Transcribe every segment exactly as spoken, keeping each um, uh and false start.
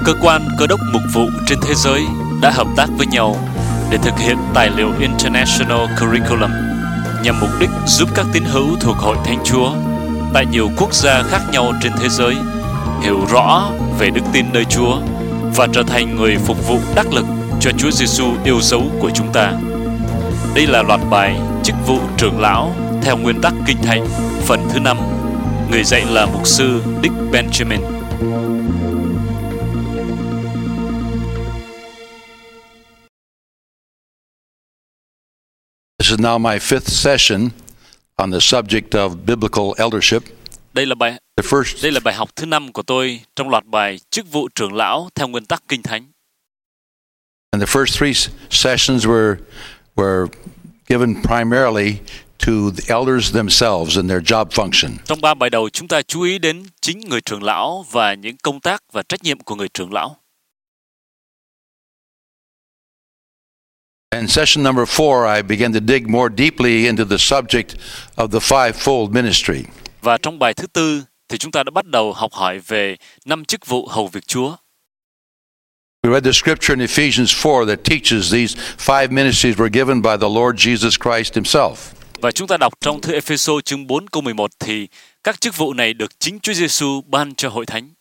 cơ quan cơ đốc mục vụ trên thế giới đã hợp tác với nhau để thực hiện tài liệu International Curriculum nhằm mục đích giúp các tín hữu thuộc Hội Thánh Chúa tại nhiều quốc gia khác nhau trên thế giới hiểu rõ về đức tin nơi Chúa và trở thành người phục vụ đắc lực cho Chúa Giêsu yêu dấu của chúng ta. Đây là loạt bài chức vụ trưởng lão theo nguyên tắc Kinh Thánh phần thứ năm. Người dạy là mục sư Dick Benjamin. This is now my fifth session on the subject of biblical eldership. Đây là bài The first đây là bài học thứ năm của tôi trong loạt bài chức vụ trưởng lão theo nguyên tắc Kinh Thánh. and the first three sessions were were given primarily to the elders themselves and their job function. Trong ba bài đầu chúng ta chú ý đến chính người trưởng lão và những công tác và trách nhiệm của người trưởng lão. And session number four, I began to dig more deeply into the subject of the fivefold ministry. Và trong bài thứ tư thì chúng ta đã bắt đầu học hỏi về năm chức vụ hầu việc Chúa. We read the scripture in Ephesians four that teaches these five ministries were given by the Lord Jesus Christ himself. Và chúng ta đọc trong thư Ê-phê-sô chương bốn câu mười một thì các chức vụ này được chính Chúa Giêsu ban cho hội thánh.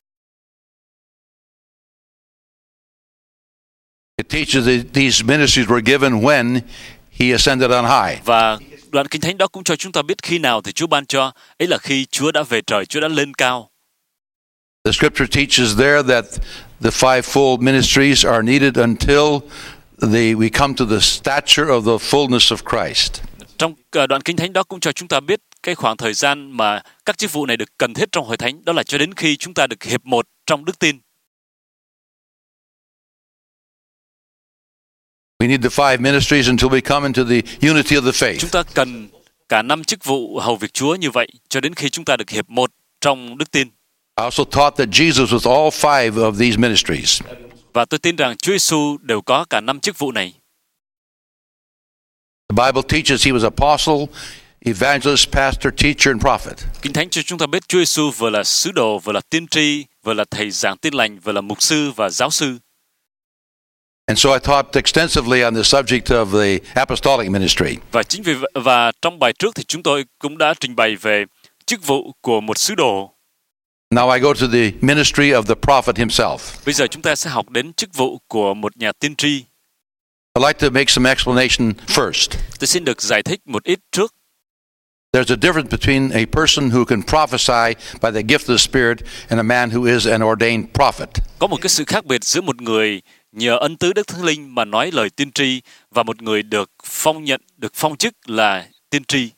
It teaches that these ministries were given when he ascended on high. Và đoạn Kinh Thánh đó cũng cho chúng ta biết khi nào thì Chúa ban cho, ấy là khi Chúa đã về trời, Chúa đã lên cao. The scripture teaches there that the fivefold ministries are needed until the, we come to the stature of the fullness of Christ. Trong đoạn Kinh Thánh đó cũng cho chúng ta biết cái khoảng thời gian mà các chức vụ này được cần thiết trong hội thánh, đó là cho đến khi chúng ta được hiệp một trong đức tin. We need the five ministries until we come into the unity of the faith. Chúng ta cần cả năm chức vụ hầu việc Chúa như vậy cho đến khi chúng ta được hiệp một trong đức tin. I also taught that Jesus was all five of these ministries. Và tôi tin rằng Chúa Giêsu đều có cả năm chức vụ này. The Bible teaches he was apostle, evangelist, pastor, teacher, and prophet. Kinh Thánh cho chúng ta biết Chúa Giêsu vừa là sứ đồ, vừa là tiên tri, vừa là thầy giảng tin lành, vừa là mục sư và giáo sư. And so I taught extensively on the subject of the apostolic ministry. Và chính vì và trong bài trước thì chúng tôi cũng đã trình bày về chức vụ của một sứ đồ. Now I go to the ministry of the prophet himself. Bây giờ chúng ta sẽ học đến chức vụ của một nhà tiên tri. I'd like to make some explanation first. Tôi xin được giải thích một ít trước. There's a difference between a person who can prophesy by the gift of the Spirit and a man who is an ordained prophet. Có một cái sự khác biệt giữa một người nhờ ân tứ Đức Thánh Linh mà nói lời tiên tri và một người được phong nhận, được phong chức là tiên tri.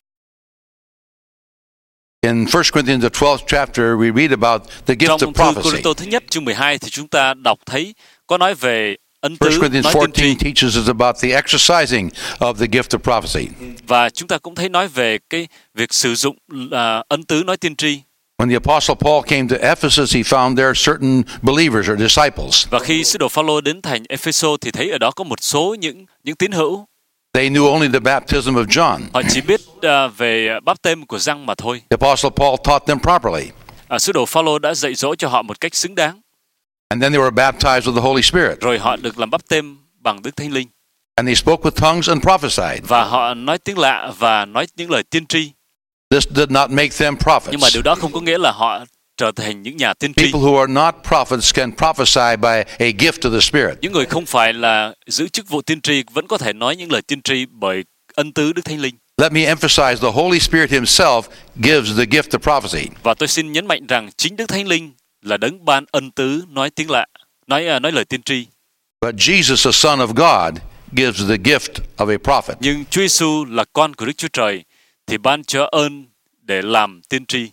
In First Corinthians the twelfth chapter, we read about the gift Trong of thư prophecy. Cô-rinh-tô thứ nhất chương mười hai thì chúng ta đọc thấy có nói về ân tứ First Corinthians nói tiên fourteen tri. teaches us about the exercising of the gift of prophecy. Và chúng ta cũng thấy nói về cái việc sử dụng uh, ân tứ nói tiên tri. When the Apostle Paul came to Ephesus, he found there certain believers or disciples. Và khi sứ đồ Phaolô đến thành Ê-phê-sô thì thấy ở đó có một số những những tín hữu. They knew only the baptism of John. Họ chỉ biết uh, về báp-têm của Giăng mà thôi. The Apostle Paul taught them properly. Uh, sứ đồ Phaolô đã dạy dỗ cho họ một cách xứng đáng. And then they were baptized with the Holy Spirit. Rồi họ được làm báp-têm bằng Đức Thánh Linh. And they spoke with tongues and prophesied. Và họ nói tiếng lạ và nói những lời tiên tri. This did not make them prophets. Nhưng mà điều đó không có nghĩa là họ trở thành những nhà tiên tri. People who are not prophets can prophesy by a gift of the Spirit. Những người không phải là giữ chức vụ tiên tri vẫn có thể nói những lời tiên tri bởi ân tứ Đức Thánh Linh. Let me emphasize the Holy Spirit himself gives the gift of prophecy. Và tôi xin nhấn mạnh rằng chính Đức Thánh Linh là đấng ban ân tứ nói tiếng lạ, nói uh, nói lời tiên tri. But Jesus, the Son of God, gives the gift of a prophet. Nhưng Chúa Giêsu là con của Đức Chúa Trời thì ban cho ơn để làm tiên tri.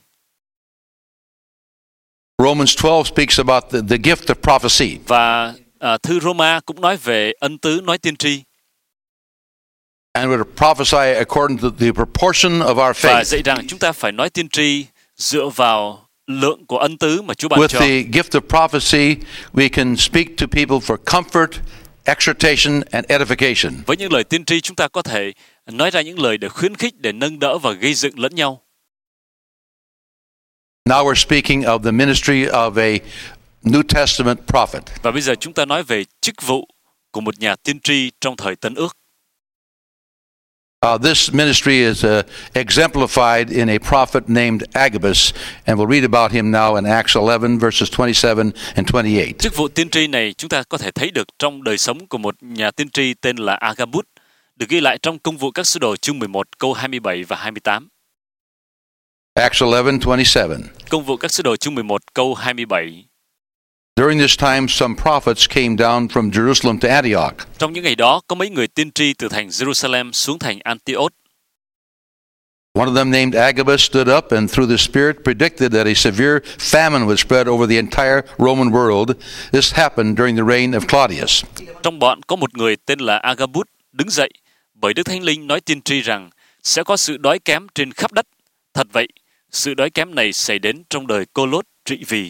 Romans twelve speaks about the, the gift of prophecy. Và uh, thư Roma cũng nói về ân tứ nói tiên tri. And we're to prophesy according to the proportion of our Và faith. dạy rằng chúng ta phải nói tiên tri dựa vào lượng của ân tứ mà Chúa ban With cho. the gift of prophecy, we can speak to people for comfort, exhortation, and edification. Với những lời tiên tri chúng ta có thể nói ra những lời để khuyến khích, để nâng đỡ và gây dựng lẫn nhau. Now we're speaking of the ministry of a New Testament prophet. Và bây giờ chúng ta nói về chức vụ của một nhà tiên tri trong thời Tân Ước. Uh, this ministry is uh, exemplified in a prophet named Agabus, and we'll read about him now in Acts eleven, verses twenty-seven and twenty-eight. Chức vụ tiên tri này chúng ta có thể thấy được trong đời sống của một nhà tiên tri tên là Agabus, được ghi lại trong Công vụ các sứ đồ chương mười một câu hai mươi bảy và hai mươi tám. Acts eleven twenty-seven. Công vụ các sứ đồ chương mười một câu hai mươi bảy. During this time, some prophets came down from Jerusalem to Antioch. Trong những ngày đó, có mấy người tiên tri từ thành Jerusalem xuống thành Antioch. One of them, named Agabus, stood up and through the Spirit predicted that a severe famine would spread over the entire Roman world. This happened during the reign of Claudius. Trong bọn có một người tên là Agabus đứng dậy, bởi Đức Thánh Linh nói tiên tri rằng sẽ có sự đói kém trên khắp đất. Thật vậy, sự đói kém này xảy đến trong đời Cô-lốt trị vì.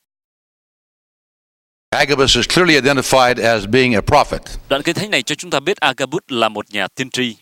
Agabus is clearly identified as being a prophet. Đoạn kinh thánh này cho chúng ta biết Agabus là một nhà tiên tri.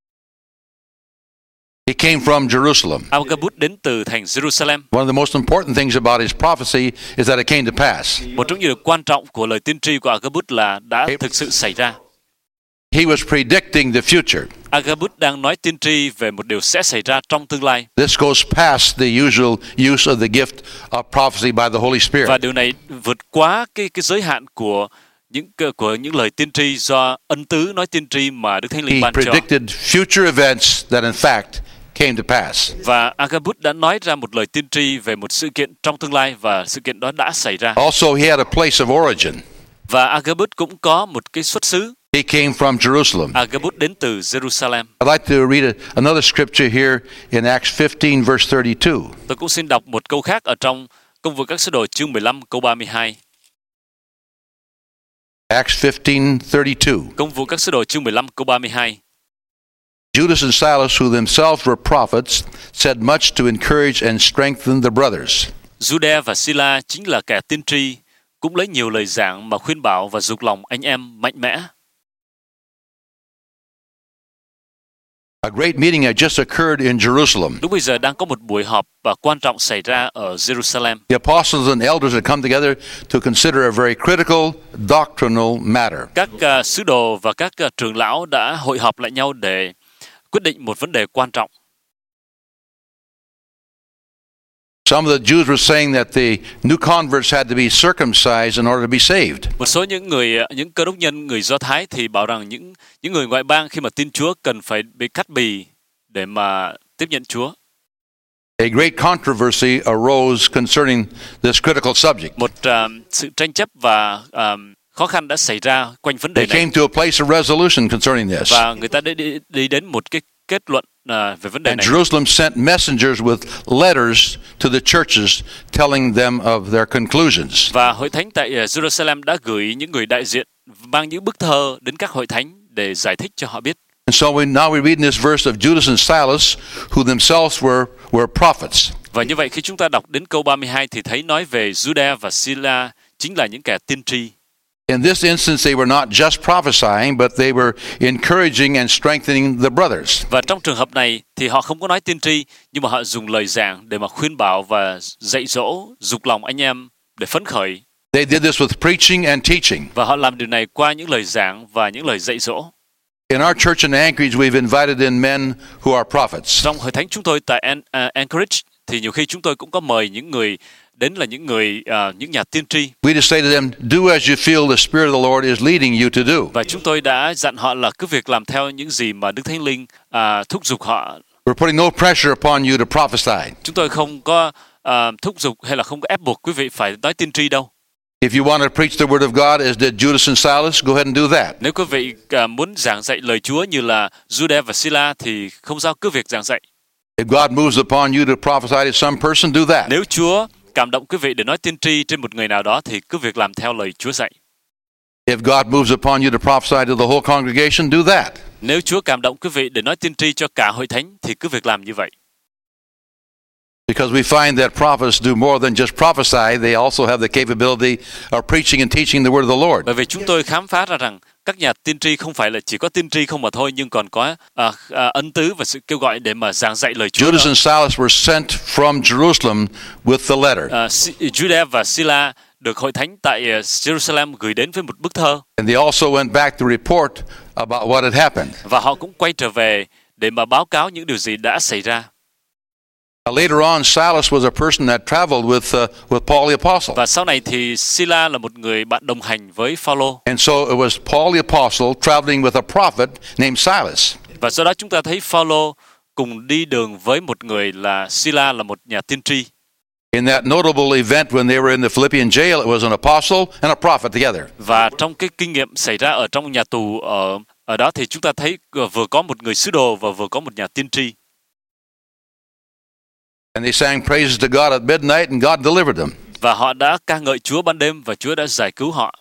He came from Jerusalem. Agabus đến từ thành Jerusalem. One of the most important things about his prophecy is that it came to pass. Một trong những điều quan trọng của lời tiên tri của Agabus là đã thực sự xảy ra. He was predicting the future. Agabus đang nói tiên tri về một điều sẽ xảy ra trong tương lai. This goes past the usual use of the gift of prophecy by the Holy Spirit. Và điều này vượt quá cái cái giới hạn của những của những lời tiên tri do ân tứ nói tiên tri mà Đức Thánh Linh He ban cho. predicted future events that in fact came to pass. Và Agabus đã nói ra một lời tiên tri về một sự kiện trong tương lai và sự kiện đó đã xảy ra. Also, he had a place of origin. Và Agabus cũng có một cái xuất xứ. He came from Jerusalem. Agabus đến từ Jerusalem. I'd like to read a, another scripture here in Acts fifteen, verse thirty-two. Tôi cũng xin đọc một câu khác ở trong Công vụ các sứ đồ chương mười lăm câu ba mươi hai. Acts fifteen thirty-two. Công vụ các sứ đồ chương mười lăm câu ba mươi hai. Judas and Silas, who themselves were prophets, said much to encourage and strengthen the brothers. Jude và Sila chính là kẻ tiên tri, cũng lấy nhiều lời giảng mà khuyên bảo và dục lòng anh em mạnh mẽ. A great meeting had just occurred in Jerusalem. Lúc bây giờ đang có một buổi họp và quan trọng xảy ra ở Jerusalem. The apostles and elders had come together to consider a very critical doctrinal matter. Các uh, sứ đồ và các uh, trưởng lão đã hội họp lại nhau để quyết định một vấn đề quan trọng. Some of the Jews were saying that the new converts had to be circumcised in order to be saved. Một số những người những cơ đốc nhân người Do Thái thì bảo rằng những những người ngoại bang khi mà tin Chúa cần phải bị cắt bì để mà tiếp nhận Chúa. A great controversy arose concerning this critical subject. Một uh, sự tranh chấp và uh, khó khăn đã xảy ra quanh vấn đề They này. came to a place of resolution concerning this. Và người ta đi, đi, đi đến một cái kết luận uh, về vấn đề And này. Jerusalem sent messengers with letters to the churches telling them of their conclusions. Và hội thánh tại Jerusalem đã gửi những người đại diện mang những bức thơ đến các hội thánh để giải thích cho họ biết. And so we now we read in this verse of Judas and Silas, who themselves were were prophets. Và như vậy khi chúng ta đọc đến câu ba mươi hai thì thấy nói về Juda và Sila chính là những kẻ tiên tri. In this instance, they were not just prophesying, but they were encouraging and strengthening the brothers. Và trong trường hợp này thì họ không có nói tiên tri, nhưng mà họ dùng lời giảng để mà khuyên bảo và dạy dỗ, dục lòng anh em để phấn khởi. They did this with preaching and teaching. Và họ làm điều này qua những lời giảng và những lời dạy dỗ. In our church in Anchorage, we've invited in men who are prophets. Trong hội thánh chúng tôi tại An- uh, Anchorage thì nhiều khi chúng tôi cũng có mời những người đến là những người uh, những nhà tiên tri. We just say to them, do as you feel the Spirit of the Lord is leading you to do. Và chúng tôi đã dặn họ là cứ việc làm theo những gì mà Đức Thánh Linh uh, thúc giục họ. We're putting no pressure upon you to prophesy. Chúng tôi không có uh, thúc giục hay là không có ép buộc quý vị phải nói tiên tri đâu. If you want to preach the word of God as did Judas and Silas, go ahead and do that. Nếu quý vị uh, muốn giảng dạy lời Chúa như là Jude và Sila thì không sao, cứ việc giảng dạy. If God moves upon you to prophesy to some person, do that. Nếu Chúa cảm động quý vị để nói tiên tri trên một người nào đó thì cứ việc làm theo lời Chúa dạy. If God moves upon you to prophesy to the whole congregation, do that. Nếu Chúa cảm động quý vị để nói tiên tri cho cả hội thánh thì cứ việc làm như vậy. Because we find that prophets do more than just prophesy, they also have the capability of preaching and teaching the word of the Lord. Bởi vì chúng tôi khám phá ra rằng các nhà tiên tri không phải là chỉ có tiên tri không mà thôi, nhưng còn có uh, uh, ân tứ và sự kêu gọi để mà giảng dạy lời Chúa. Judas and Silas were sent from Jerusalem with the letter. Uh, Jude và Sila được hội thánh tại Jerusalem gửi đến với một bức thơ. And they also went back to report about what had happened. Và họ cũng quay trở về để mà báo cáo những điều gì đã xảy ra. Now, later on, Silas was a person that traveled with uh, with Paul the Apostle. Và sau này thì Sila là một người bạn đồng hành với Phaolô. And so it was Paul the Apostle traveling with a prophet named Silas. Và do đó chúng ta thấy Phaolô cùng đi đường với một người là Sila, là một nhà tiên tri. In that notable event when they were in the Philippian jail, it was an apostle and a prophet together. Và trong cái kinh nghiệm xảy ra ở trong nhà tù ở ở đó thì chúng ta thấy vừa có một người sứ đồ và vừa có một nhà tiên tri. And they sang praises to God at midnight, and God delivered them. Và họ đã ca ngợi Chúa ban đêm và Chúa đã giải cứu họ.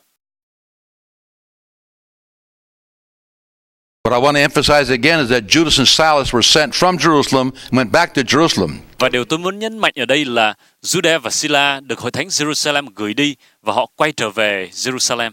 What I want to emphasize again is that Judas and Silas were sent from Jerusalem and went back to Jerusalem. Và điều tôi muốn nhấn mạnh ở đây là Judas và Sila được hội thánh Jerusalem gửi đi và họ quay trở về Jerusalem.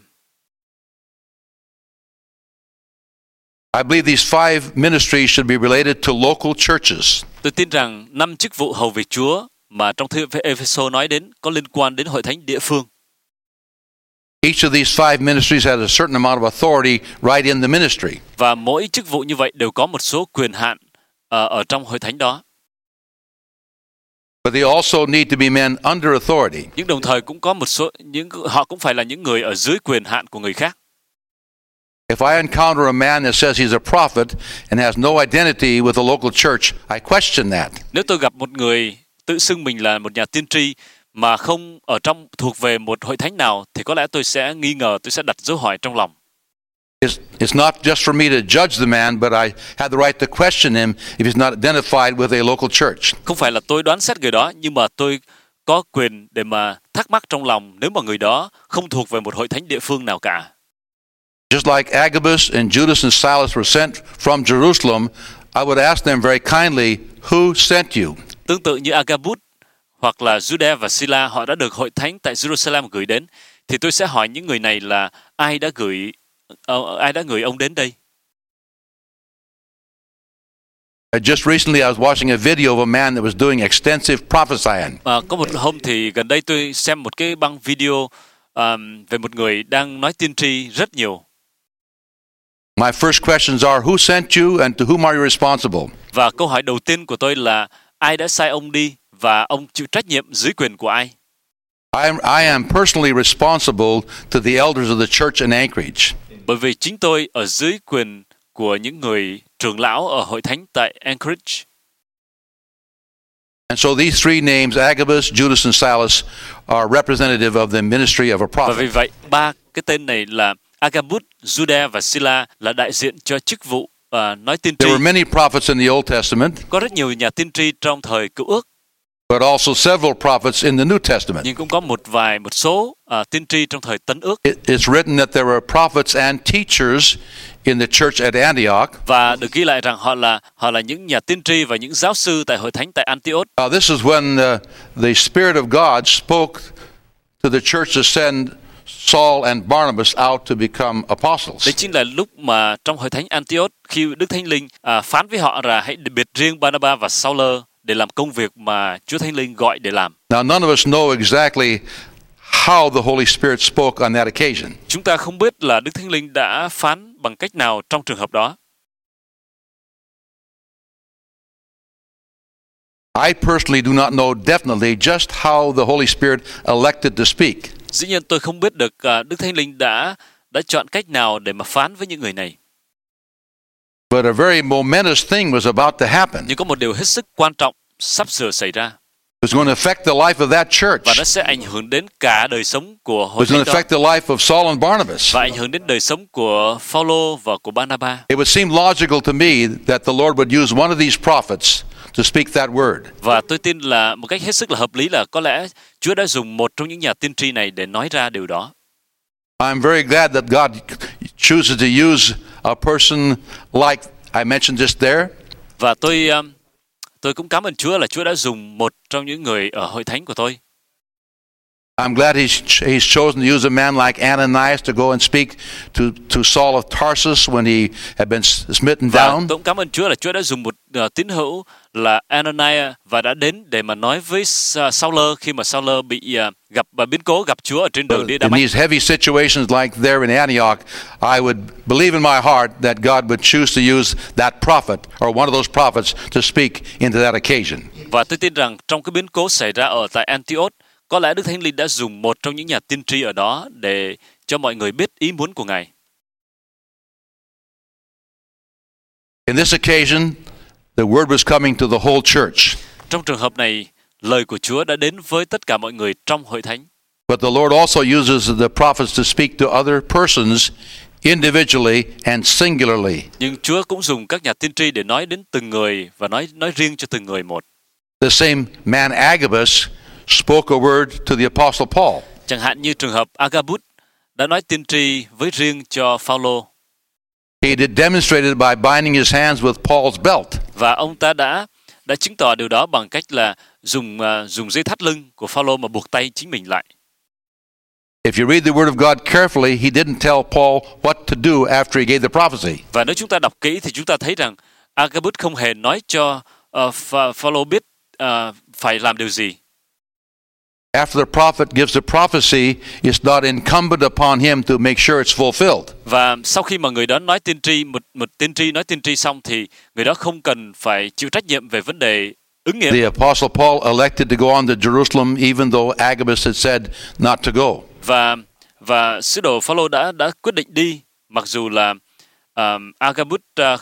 I believe these five ministries should be related to local churches. Tôi tin rằng năm chức vụ hầu việc Chúa mà trong thư Ephesos nói đến có liên quan đến hội thánh địa phương. Each of these five ministries has a certain amount of authority right in the ministry. Và mỗi chức vụ như vậy đều có một số quyền hạn ở, ở trong hội thánh đó. But they also need to be men under authority. Nhưng đồng thời cũng có một số những họ cũng phải là những người ở dưới quyền hạn của người khác. If I encounter a man that says he's a prophet and has no identity with the local church, I question that. Nếu tôi gặp một người tự xưng mình là một nhà tiên tri mà không ở trong thuộc về một hội thánh nào thì có lẽ tôi sẽ nghi ngờ, tôi sẽ đặt dấu hỏi trong lòng. It's, it's not just for me to judge the man, but I have the right to question him if he's not identified with a local church. Không phải là tôi đoán xét người đó, nhưng mà tôi có quyền để mà thắc mắc trong lòng nếu mà người đó không thuộc về một hội thánh địa phương nào cả. Just like Agabus and Judas and Silas were sent from Jerusalem, I would ask them very kindly, who sent you? Tương tự như Agabus hoặc là Judas và Sila, họ đã được hội thánh tại Jerusalem gửi đến, thì tôi sẽ hỏi những người này là ai đã gửi uh, ai đã gửi ông đến đây. Just recently, I was watching a video of a man that was doing extensive prophesying. À, có một hôm thì gần đây tôi xem một cái băng video um, về một người đang nói tiên tri rất nhiều. My first questions are, who sent you and to whom are you responsible? Và câu hỏi đầu tiên của tôi là ai đã sai ông đi và ông chịu trách nhiệm dưới quyền của ai? I am, I am personally responsible to the elders of the church in Anchorage. Bởi vì chính tôi ở dưới quyền của những người trưởng lão ở hội thánh tại Anchorage. And so these three names, Agabus, Judas, and Silas, are representative of the ministry of a Và vì prophet. vậy, ba cái tên này là Agabus, Judas và Sila là đại diện cho chức vụ uh, nói tiên tri. There were many prophets in the Old Testament, Có rất nhiều nhà tiên tri trong thời Cựu Ước, but also several prophets in the New Testament. nhưng cũng có một vài một số uh, tiên tri trong thời Tân Ước. It, it's written that there were prophets and teachers in the church at Antioch. Và được ghi lại rằng họ là họ là những nhà tiên tri và những giáo sư tại hội thánh tại Antioch. Uh, this is when uh, the Spirit of God spoke to the church to send Saul and Barnabas out to become apostles. Đây chính là lúc mà trong hội thánh Antioch, khi Đức Thánh Linh à, phán với họ là hãy biệt riêng Barnabas và Saul để làm công việc mà Chúa Thánh Linh gọi để làm. Now, none of us know exactly how the Holy Spirit spoke on that occasion. Chúng ta không biết là Đức Thánh Linh đã phán bằng cách nào trong trường hợp đó. I personally do not know definitely just how the Holy Spirit elected to speak. Dĩ nhiên tôi không biết được uh, Đức Thánh Linh đã đã chọn cách nào để mà phán với những người này. But a very momentous thing was about to happen. Nhưng có một điều hết sức quan trọng sắp sửa xảy ra. It was going to affect the life of that church. Và nó sẽ ảnh hưởng đến cả đời sống của It hội was going thánh to affect đó. the life of Saul and Barnabas. Và ảnh hưởng đến đời sống của Phaolô và của Barnabas. It would seem logical to me that the Lord would use one of these prophets to speak that word. Và tôi tin là một cách hết sức là hợp lý là có lẽ Chúa đã dùng một trong những nhà tiên tri này để nói ra điều đó. I'm very glad that God chooses to use a person like I mentioned just there. Và tôi um, tôi cũng cảm ơn Chúa là Chúa đã dùng một trong những người ở hội thánh của tôi. I'm glad he's, he's chosen to use a man like Ananias to go and speak to, to Saul of Tarsus when he had been smitten Và down. tôi cũng cảm ơn Chúa là Chúa đã dùng một uh, tín hữu là Ananias và đã đến để mà nói với uh, Sauler khi mà Sauler bị uh, gặp và biến cố gặp Chúa ở trên đường đi In Đa-mách. these heavy situations like there in Antioch, I would believe in my heart that God would choose to use that prophet or one of those prophets to speak into that occasion. Và tôi tin rằng trong cái biến cố xảy ra ở tại Antioch, có lẽ Đức Thánh Linh đã dùng một trong những nhà tiên tri ở đó để cho mọi người biết ý muốn của Ngài. In this occasion, the word was coming to the whole church. Trong trường hợp này, lời của Chúa đã đến với tất cả mọi người trong hội thánh. But the Lord also uses the prophets to speak to other persons individually and singularly. Nhưng Chúa cũng dùng các nhà tiên tri để nói đến từng người và nói nói riêng cho từng người một. The same man Agabus spoke a word to the Apostle Paul. Chẳng hạn như trường hợp Agabus đã nói tiên tri với riêng cho Phaolô. He did demonstrated by binding his hands with Paul's belt. Và ông ta đã đã chứng tỏ điều đó bằng cách là dùng uh, dùng dây thắt lưng của Phaolô mà buộc tay chính mình lại. If you read the word of God carefully, he didn't tell Paul what to do after he gave the prophecy. Và nếu chúng ta đọc kỹ thì chúng ta thấy rằng Agabus không hề nói cho uh, Phaolô biết uh, phải làm điều gì. After the prophet gives the prophecy, it's not incumbent upon him to make sure it's fulfilled. Và sau khi mà người đó nói tiên tri, một một tiên tri nói tiên tri xong thì người đó không cần phải chịu trách nhiệm về vấn đề ứng nghiệm. The Apostle Paul elected to go on to Jerusalem even though Agabus had said not to go. Và và sứ đồ Phaolô đã đã quyết định đi, mặc dù là um, Agabus uh,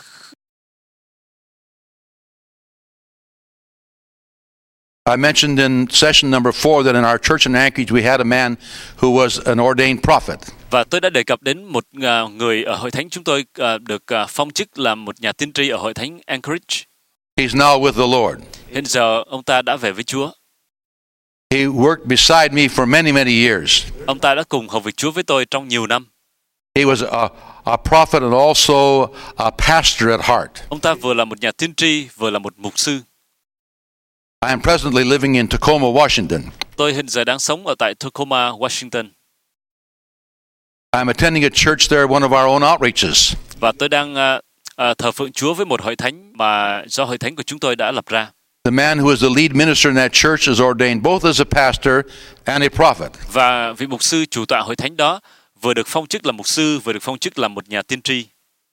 I mentioned in session number four that in our church in Anchorage we had a man who was an ordained prophet. Và tôi đã đề cập đến một uh, người ở hội thánh chúng tôi uh, được uh, phong chức làm một nhà tiên tri ở hội thánh Anchorage. He's now with the Lord. Hiện giờ ông ta đã về với Chúa. He worked beside me for many, many years. Ông ta đã cùng học việc Chúa với tôi trong nhiều năm. He was a, a prophet and also a pastor at heart. Ông ta vừa là một nhà tiên tri, vừa là một mục sư. I am presently living in Tacoma, Washington. Tôi hiện giờ đang sống ở tại Tacoma, Washington. I'm attending a church there, one of our own outreaches. Và tôi đang uh, uh, thờ phượng Chúa với một hội thánh mà do hội thánh của chúng tôi đã lập ra. The man who is the lead minister in that church is ordained both as a pastor and a prophet. Và vị mục sư chủ tọa hội thánh đó vừa được phong chức làm mục sư, vừa được phong chức làm một nhà tiên tri.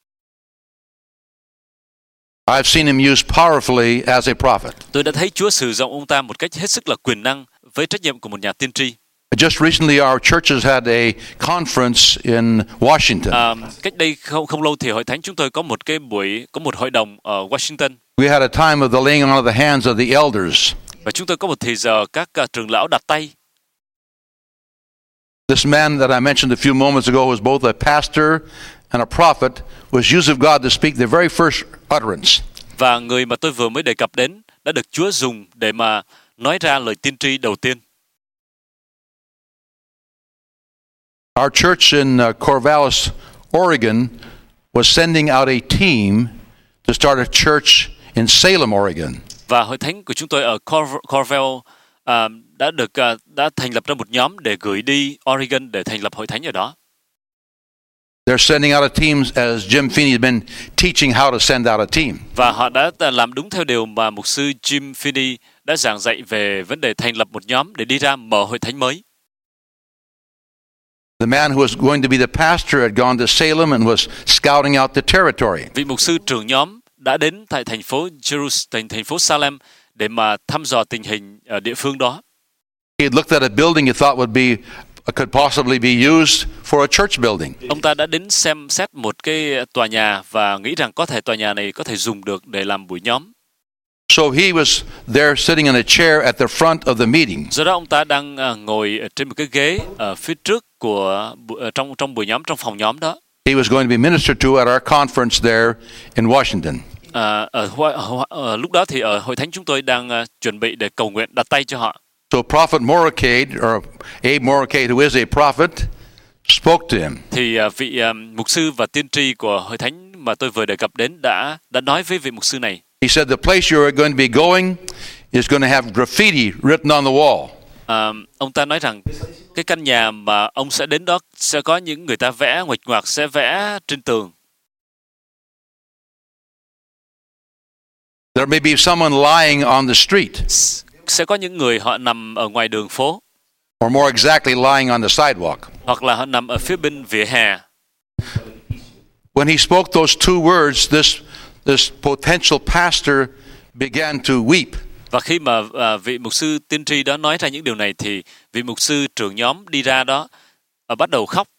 I've seen him used powerfully as a prophet. Tôi đã thấy Chúa sử dụng ông ta một cách hết sức là quyền năng với trách nhiệm của một nhà tiên tri. Just recently, our churches had a conference in Washington. À, cách đây không không lâu thì hội thánh chúng tôi có một cái buổi có một hội đồng ở Washington. We had a time of the laying on of the hands of the elders. Và chúng tôi có một thời giờ các uh, trưởng lão đặt tay. This man that I mentioned a few moments ago was both a pastor and a prophet, was used of God to speak the very first utterance. Và người mà tôi vừa mới đề cập đến đã được Chúa dùng để mà nói ra lời tiên tri đầu tiên. Our church in uh, Corvallis, Oregon, was sending out a team to start a church in Salem, Oregon. Và hội thánh của chúng tôi ở Cor- Corval uh, đã được uh, đã thành lập ra một nhóm để gửi đi Oregon để thành lập hội thánh ở đó. They're sending out a team as Jim Feeney has been teaching how to send out a team. Và họ đã làm đúng theo điều mà mục sư Jim Feeney đã giảng dạy về vấn đề thành lập một nhóm để đi ra mở hội thánh mới. The man who was going to be the pastor had gone to Salem and was scouting out the territory. Vị mục sư trưởng nhóm đã đến tại thành phố Jerusalem, thành, thành phố Salem để mà thăm dò tình hình ở địa phương đó. He had looked at a building he thought would be could possibly be used for a church building. Ông ta đã đến xem xét một cái tòa nhà và nghĩ rằng có thể tòa nhà này có thể dùng được để làm buổi nhóm. So he was there sitting in a chair at the front of the meeting. Do đó ông ta đang uh, ngồi ở trên một cái ghế ở phía trước của uh, trong trong buổi nhóm, trong phòng nhóm đó. He was going to be ministered to at our conference there in Washington. Uh, ở, ở, ở lúc đó thì ở hội thánh chúng tôi đang uh, chuẩn bị để cầu nguyện đặt tay cho họ. So Prophet Moricade, or Abe Moricade, who is a prophet, spoke to him. Thì uh, vị uh, mục sư và tiên tri của hội thánh mà tôi vừa đề cập đến đã đã nói với vị mục sư này. He said the place you are going to be going is going to have graffiti written on the wall. À, ông ta nói rằng cái căn nhà mà ông sẽ đến đó sẽ có những người ta vẽ nguệch ngoạc, sẽ vẽ trên tường. There may be someone lying on the street, Sẽ có những người họ nằm ở ngoài đường phố, or more exactly, lying on the sidewalk. hoặc là họ nằm ở phía bên vỉa hè. When he spoke those two words, this this potential pastor began to weep. Và khi mà à, vị mục sư tiên tri đó nói ra những điều này thì vị mục sư trưởng nhóm đi ra đó và bắt đầu khóc.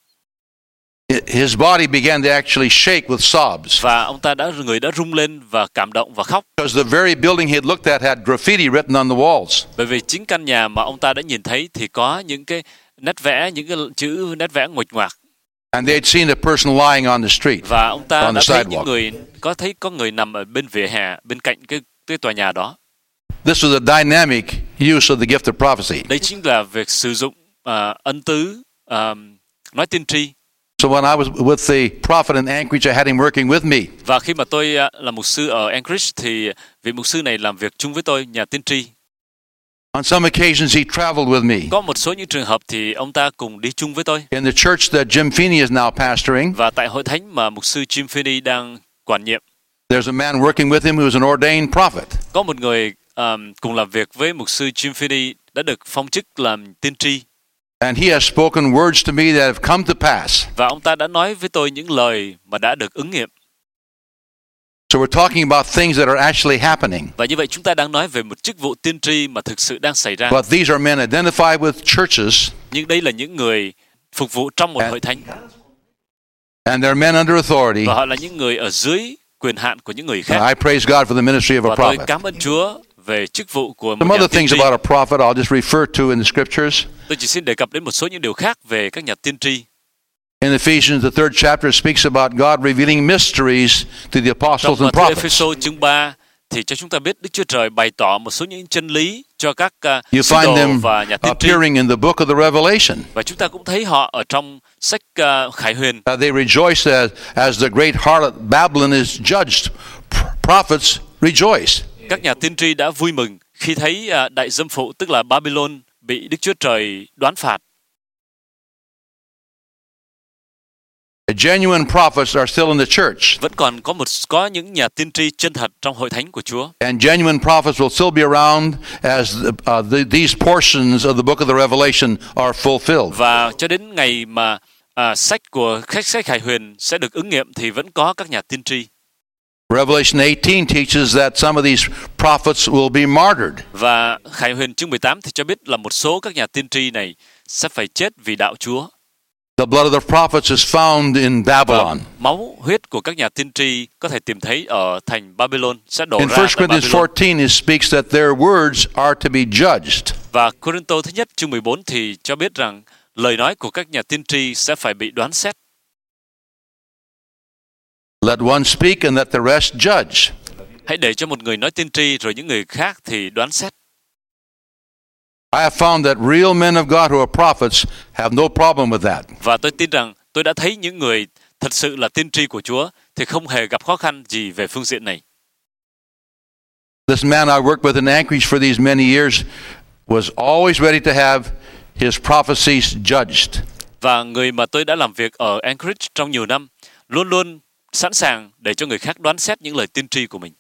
His body began to actually shake with sobs. Và ông ta đã người đã rung lên và cảm động và khóc. Because the very building he had looked at had graffiti written on the walls. Bởi vì chính căn nhà mà ông ta đã nhìn thấy thì có những cái nét vẽ, những cái chữ nét vẽ nguệch ngoạc. And they had seen a person lying on the street. Và ông ta on đã the thấy sidewalk. những người có thấy có người nằm ở bên vỉa hè bên cạnh cái cái tòa nhà đó. This was a dynamic use of the gift of prophecy. Đây chính là việc sử dụng uh, ân tứ uh, nói tiên tri. So when I was with the prophet in Anchorage, I had him working with me. Và khi mà tôi uh, là mục sư ở Anchorage thì vị mục sư này làm việc chung với tôi, nhà tiên tri. On some occasions, he traveled with me. Có một số những trường hợp thì ông ta cùng đi chung với tôi. In the church that Jim Feeney is now pastoring, Và tại hội thánh mà mục sư Jim Finney đang quản nhiệm, there's a man working with him who is an ordained prophet. có một người um, cùng làm việc với mục sư Jim Finney đã được phong chức làm tiên tri. And he has spoken words to me that have come to pass. Và ông ta đã nói với tôi những lời mà đã được ứng nghiệm. So we're talking about things that are actually happening. Và như vậy chúng ta đang nói về một chức vụ tiên tri mà thực sự đang xảy ra. But these are men identified with churches. Nhưng đây là những người phục vụ trong một And- hội thánh. And they're men under authority. Và họ là những người ở dưới quyền hạn của những người khác. I praise God for the ministry of a Và tôi prophet. cảm ơn Chúa về chức vụ của một Some nhà other tiên things tri. about a prophet I'll just refer to in the scriptures. Tôi chỉ xin đề cập đến một số những điều khác về các nhà tiên tri. In Ephesians, the third chapter speaks about God revealing mysteries to the apostles Trong and Matthew prophets. Ephesos chương ba thì cho chúng ta biết Đức Chúa Trời bày tỏ một số những chân lý cho các uh, You sứ find đồ them và nhà tiên tri. appearing in the book of the Revelation. Và chúng ta cũng thấy họ ở trong sách uh, Khải Huyền. Uh, they rejoice as, as the great harlot Babylon is judged. P- prophets rejoice. Các nhà tiên tri đã vui mừng khi thấy uh, đại dâm phụ tức là Babylon bị Đức Chúa Trời đoán phạt. Genuine prophets are still in the church. Vẫn còn có một có những nhà tiên tri chân thật trong hội thánh của Chúa. And genuine prophets will still be around as the, uh, the, these portions of the book of the Revelation are fulfilled. Và cho đến ngày mà à, sách của khách sách Khải Huyền sẽ được ứng nghiệm thì vẫn có các nhà tiên tri. Revelation eighteen teaches that some of these prophets will be martyred. Và Khải Huyền chương mười tám thì cho biết là một số các nhà tiên tri này sẽ phải chết vì đạo Chúa. The blood of the prophets is found in Và Babylon. máu huyết của các nhà tiên tri có thể tìm thấy ở thành Babylon sẽ đổ In ra First tại Corinthians Babylon. fourteen, it speaks that their words are to be judged. Và Corinto thứ nhất chương mười bốn thì cho biết rằng lời nói của các nhà tiên tri sẽ phải bị đoán xét. Let one speak and let the rest judge. Hãy để cho một người nói tiên tri rồi những người khác thì đoán xét. I have found that real men of God who are prophets have no problem with that. Và tôi tin rằng tôi đã thấy những người thật sự là tiên tri của Chúa thì không hề gặp khó khăn gì về phương diện này. This man I worked with in Anchorage for these many years was always ready to have his prophecies judged. Và người mà tôi đã làm việc ở Anchorage trong nhiều năm luôn luôn sẵn sàng để cho người khác đoán xét những lời tiên tri của mình.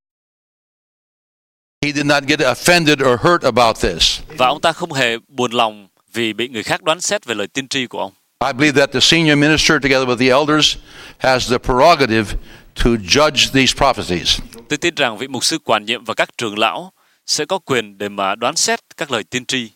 He did not get offended or hurt about this. Và ông ta không hề buồn lòng vì bị người khác đoán xét về lời tiên tri của ông. I believe that the senior minister, together with the elders, has the prerogative to judge these prophecies. Tôi tin rằng vị mục sư quản nhiệm và các trưởng lão sẽ có quyền để mà đoán xét các lời tiên tri.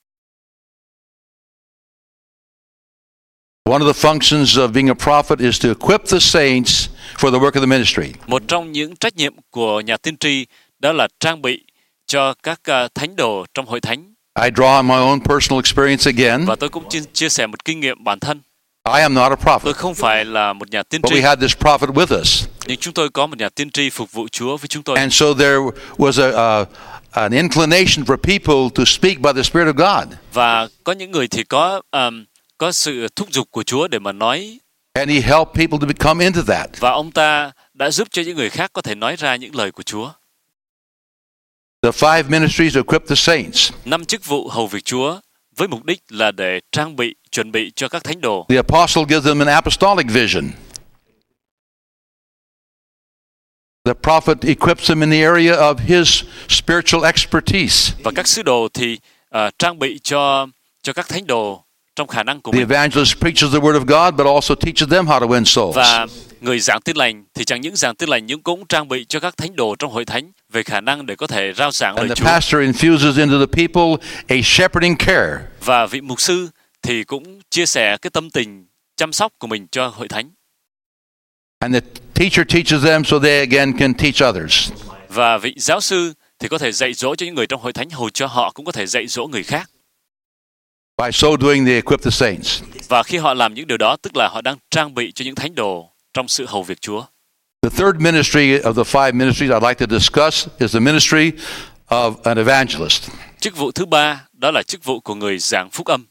One of the functions of being a prophet is to equip the saints for the work of the ministry. Một trong những trách nhiệm của nhà tiên tri đó là trang bị cho các uh, thánh đồ trong hội thánh. I draw on my own personal experience again. Và tôi cũng chia, chia sẻ một kinh nghiệm bản thân. I am not a Tôi prophet, không phải là một nhà tiên but tri, we had this prophet with us. nhưng chúng tôi có một nhà tiên tri phục vụ Chúa với chúng tôi. And so there was a, uh, an inclination for people to speak by the Spirit of God. Và có những người thì có um, có sự thúc giục của Chúa để mà nói. And he helped people to become into that. Và ông ta đã giúp cho những người khác có thể nói ra những lời của Chúa. The five ministries equip the saints. Năm chức vụ hầu việc Chúa với mục đích là để trang bị, chuẩn bị cho các thánh đồ. The apostle gives them an apostolic vision. The prophet equips them in the area of his spiritual expertise. Và các sứ đồ thì uh, trang bị cho cho các thánh đồ trong khả năng của The mình. evangelist preaches the word of God, but also teaches them how to win souls. Và người giảng tin lành thì chẳng những giảng tin lành nhưng cũng trang bị cho các thánh đồ trong hội thánh về khả năng để có thể rao giảng lời And the Chúa. pastor infuses into the people a shepherding care. Và vị mục sư thì cũng chia sẻ cái tâm tình chăm sóc của mình cho hội thánh. And the teacher teaches them so they again can teach others. Và vị giáo sư thì có thể dạy dỗ cho những người trong hội thánh, hầu cho họ cũng có thể dạy dỗ người khác. By so doing, they equip the saints. Và khi họ làm những điều đó, tức là họ đang trang bị cho những thánh đồ trong sự hầu việc Chúa. The third ministry of the five ministries I'd like to discuss is the ministry of an evangelist. Chức vụ thứ ba đó là chức vụ của người giảng phúc âm.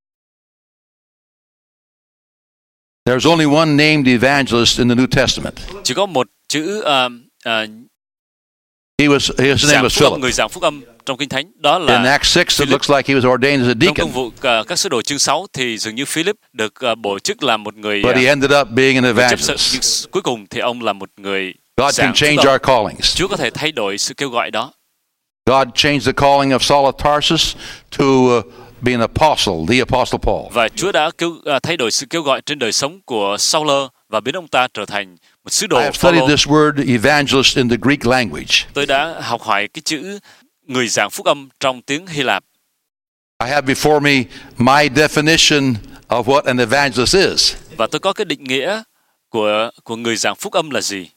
There's only one named evangelist in the New Testament. Chỉ có một chữ uh, uh, He was his name giảng was phúc âm, Philip. người giảng phúc âm trong Kinh Thánh, đó In là Acts six, it Philip. looks like he was ordained as a Trong deacon, công vụ uh, các sứ đồ chương sáu thì dường như Philip được uh, bổ chức làm một người but he uh, ended up being an người chấp sự, evangelist. nhưng cuối cùng thì ông là một người God giảng can phúc change âm. our callings. Chúa có thể thay đổi sự kêu gọi đó. God changed the calling of Saul of Tarsus to uh, be an apostle, the apostle Paul. Và Chúa đã kêu, uh, thay đổi sự kêu gọi trên đời sống của Saul và biến ông ta trở thành một sứ đồ I have studied Phaolô. this word evangelist in the Greek language. Tôi đã học hỏi cái chữ người giảng phúc âm trong tiếng Hy Lạp. I have before me my definition of what an evangelist is. Và tôi có cái định nghĩa của của người giảng phúc âm là gì.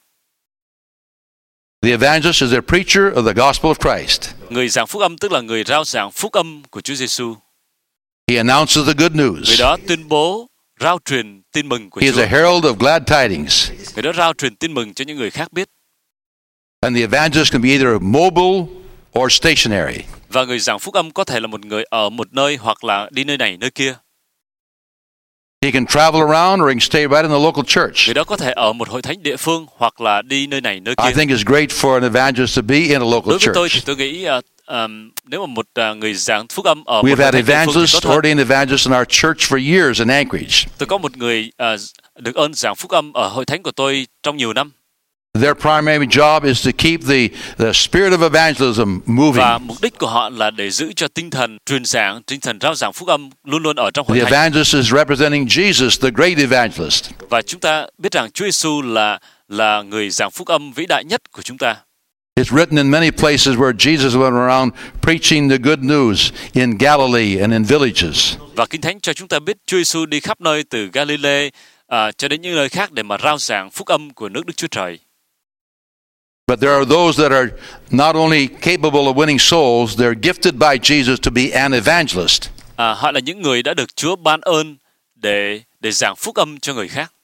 The evangelist is a preacher of the gospel of Christ. Người giảng phúc âm tức là người rao giảng phúc âm của Chúa Giêsu. He announces the good Người news. đó tuyên bố, rao truyền tin mừng của He is Chúa. a herald of glad tidings. Người đó rao truyền tin mừng cho những người khác biết. And the evangelist can be either mobile or stationary. Và người giảng phúc âm có thể là một người ở một nơi hoặc là đi nơi này nơi kia. He can travel around or he can stay right in the local church. Người đó có thể ở một hội thánh địa phương hoặc là đi nơi này nơi I kia. think it's great for an evangelist to be in a local Đối với tôi thì church. tôi nghĩ uh, um, nếu mà một uh, người giảng phúc âm ở We've một hội had thánh địa phương thì evangelists, tốt hơn. ordained evangelists in our church for years in Anchorage. Tôi có một người uh, được ơn giảng phúc âm ở hội thánh của tôi trong nhiều năm. Their primary job is to keep the, the spirit of evangelism moving. Và mục đích của họ là để giữ cho tinh thần truyền giảng, tinh thần rao giảng phúc âm luôn luôn ở trong hội The thánh. evangelist is representing Jesus, the great evangelist. Và chúng ta biết rằng Chúa Giêsu là là người giảng phúc âm vĩ đại nhất của chúng ta. It's written in many places where Jesus went around preaching the good news in Galilee and in villages. Và Kinh Thánh cho chúng ta biết Chúa Giêsu đi khắp nơi từ Galilee à, cho đến những nơi khác để mà rao giảng phúc âm của nước Đức Chúa Trời. But there are those that are not only capable of winning souls, they're gifted by Jesus to be an evangelist. À, họ là những người đã được Chúa ban ơn để để giảng phúc âm cho người khác.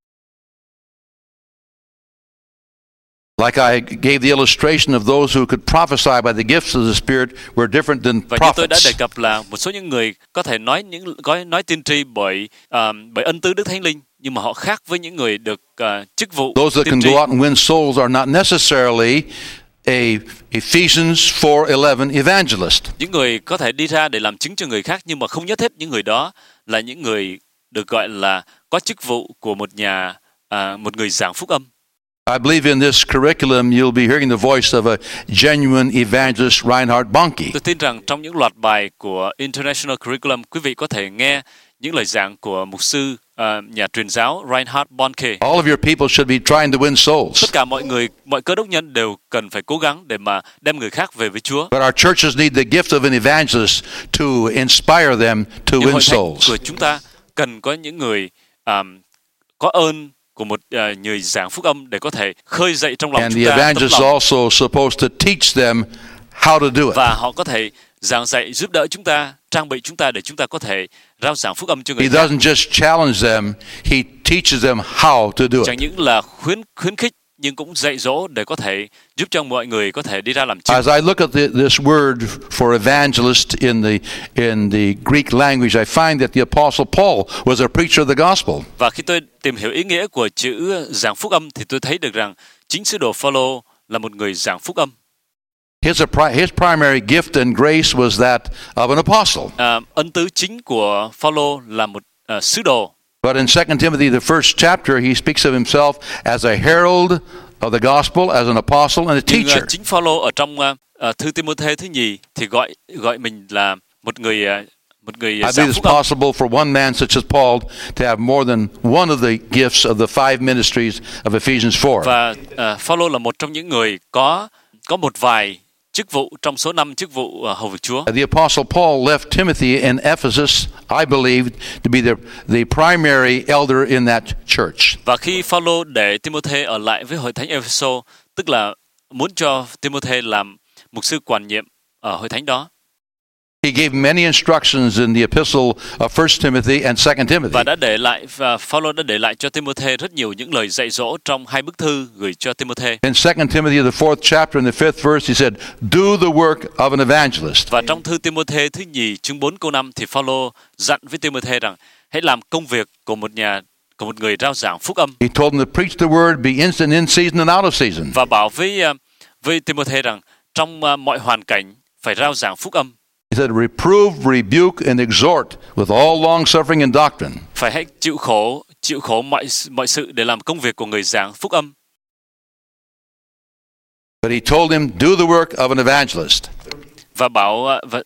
Like I gave the illustration of those who could prophesy by the gifts of the Spirit were different than Và như tôi đã đề prophets. cập là một số những người có thể nói những có nói tiên tri bởi um, bởi ân tứ Đức Thánh Linh, nhưng mà họ khác với những người được uh, chức vụ Those that tiên can tri. go out and win souls are not necessarily a Ephesians four eleven evangelist. Những người có thể đi ra để làm chứng cho người khác, nhưng mà không nhất thiết những người đó là những người được gọi là có chức vụ của một nhà à, một người giảng phúc âm. I believe in this curriculum you'll be hearing the voice of a genuine evangelist, Reinhard Bonnke. Tôi tin rằng trong những loạt bài của International Curriculum, quý vị có thể nghe những lời giảng của mục sư uh, nhà truyền giáo Reinhard Bonnke. All of your people should be trying to win souls. Tất cả mọi người, mọi cơ đốc nhân đều cần phải cố gắng để mà đem người khác về với Chúa. But our churches need the gift of an evangelist to inspire them to Nhưng win hội thánh souls. của chúng ta cần có những người um, có ơn của một uh, người giảng phúc âm để có thể khơi dậy trong lòng And chúng the ta tấm evangelist is lòng, also supposed to teach them how to do it. và họ có thể giảng dạy giúp đỡ chúng ta, trang bị chúng ta để chúng ta có thể rao giảng phúc âm cho người He khác. doesn't just challenge them, he teaches them how to do Chẳng it. những là khuyến khuyến khích nhưng cũng dạy dỗ để có thể giúp cho mọi người có thể đi ra làm chứng. As I look at the, this word for evangelist in the in the Greek language, I find that the Apostle Paul was a preacher of the gospel. Và khi tôi tìm hiểu ý nghĩa của chữ giảng phúc âm thì tôi thấy được rằng chính sứ đồ Phaolô là một người giảng phúc âm. His, his primary gift and grace was that of an apostle. À, ân tứ chính của Phaolô là một uh, sứ đồ. But in Second Timothy, the first chapter, he speaks of himself as a herald of the gospel, as an apostle and a Nhưng teacher. uh, chính Phaolô ở trong uh, uh, thư Timôthê thứ nhì thì gọi gọi mình là một người uh, một người I giảng believe it's phúc âm. possible for one man such as Paul to have more than one of the gifts of the five ministries of Ephesians four. Và uh, Phaolô là một trong những người có có một vài chức vụ trong số năm chức vụ uh, hầu việc Chúa. The apostle Paul left Timothy in Ephesus, I believe, to be the the primary elder in that church. Và khi Phaolô để Timôthê ở lại với hội thánh Ephesos, tức là muốn cho Timôthê làm mục sư quản nhiệm ở hội thánh đó. He gave many instructions in the epistle of First Timothy and Second Timothy. Và đã để lại và Phaolô đã để lại cho Timôthê rất nhiều những lời dạy dỗ trong hai bức thư gửi cho Timôthê. In Second Timothy, the fourth chapter and the fifth verse, he said, "Do the work of an evangelist." Và trong thư Timôthê thứ nhì chương bốn câu năm thì Phaolô dặn với Timôthê rằng hãy làm công việc của một nhà của một người rao giảng phúc âm. He told him to preach the word, be instant in season and out of season. Và bảo với với Timôthê rằng trong mọi hoàn cảnh phải rao giảng phúc âm. He said, "Reprove, rebuke, and exhort with all long suffering and doctrine." Phải hãy chịu khổ, chịu khổ mọi mọi sự để làm công việc của người giảng phúc âm. But he told him, "Do the work of an evangelist." Và bảo và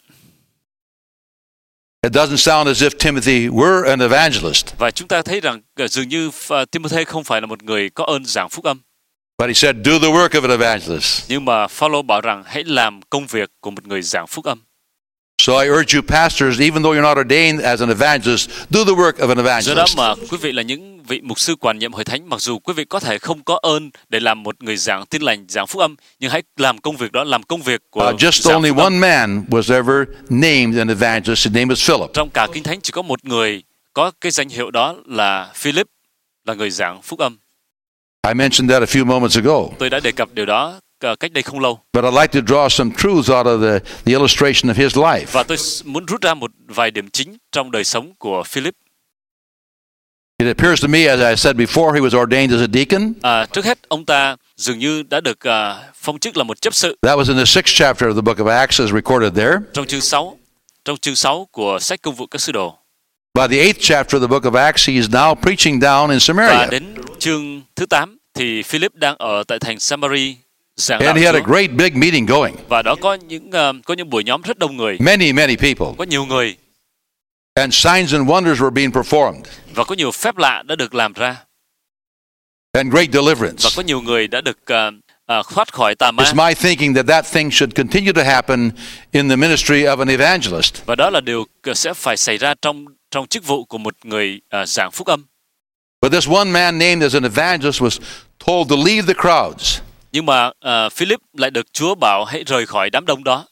It doesn't sound as if Timothy were an evangelist. Và chúng ta thấy rằng dường như Timôthê không phải là một người có ơn giảng phúc âm. But he said, "Do the work of an evangelist." Nhưng mà Phaolô bảo rằng hãy làm công việc của một người giảng phúc âm. So I urge you, pastors, even though you're not ordained as an evangelist, do the work of an Do đó evangelist. mà quý vị là những vị mục sư quản nhiệm hội thánh, mặc dù quý vị có thể không có ơn để làm một người giảng tin lành, giảng phúc âm, nhưng hãy làm công việc đó, làm công việc của Uh, just giảng only phúc one âm. man was ever named an evangelist. His name was Philip. Trong cả Kinh Thánh chỉ có một người có cái danh hiệu đó là Philip, là người giảng phúc âm. I mentioned that a few moments ago. Tôi đã đề cập điều đó cách đây không lâu. But I'd like to draw some truths out of the, the illustration of his life. Và tôi muốn rút ra một vài điểm chính trong đời sống của Philip. It appears to me, as I said before, he was ordained as a deacon. À, trước hết, ông ta dường như đã được uh, phong chức là một chấp sự. That was in the sixth chapter of the book of Acts, as recorded there. Trong chương sáu, trong chương sáu của sách Công vụ các sứ đồ. By the eighth chapter of the book of Acts, he is now preaching down in Và Samaria. đến chương thứ tám thì Philip đang ở tại thành Samari giảng đạo And he had a Chúa. great big meeting going. Và đó có những uh, có những buổi nhóm rất đông người, Many, many people. có nhiều người And signs and wonders were being performed. và có nhiều phép lạ đã được làm ra. And great Và deliverance. có nhiều người đã được uh, uh, thoát khỏi tà ma. It's my thinking that that thing should continue to happen in the ministry of an evangelist. Và đó là điều sẽ phải xảy ra trong trong chức vụ của một người uh, giảng phúc âm. But this one man named as an evangelist was told to leave the crowds. Nhưng mà uh, Philip lại được Chúa bảo hãy rời khỏi đám đông đó.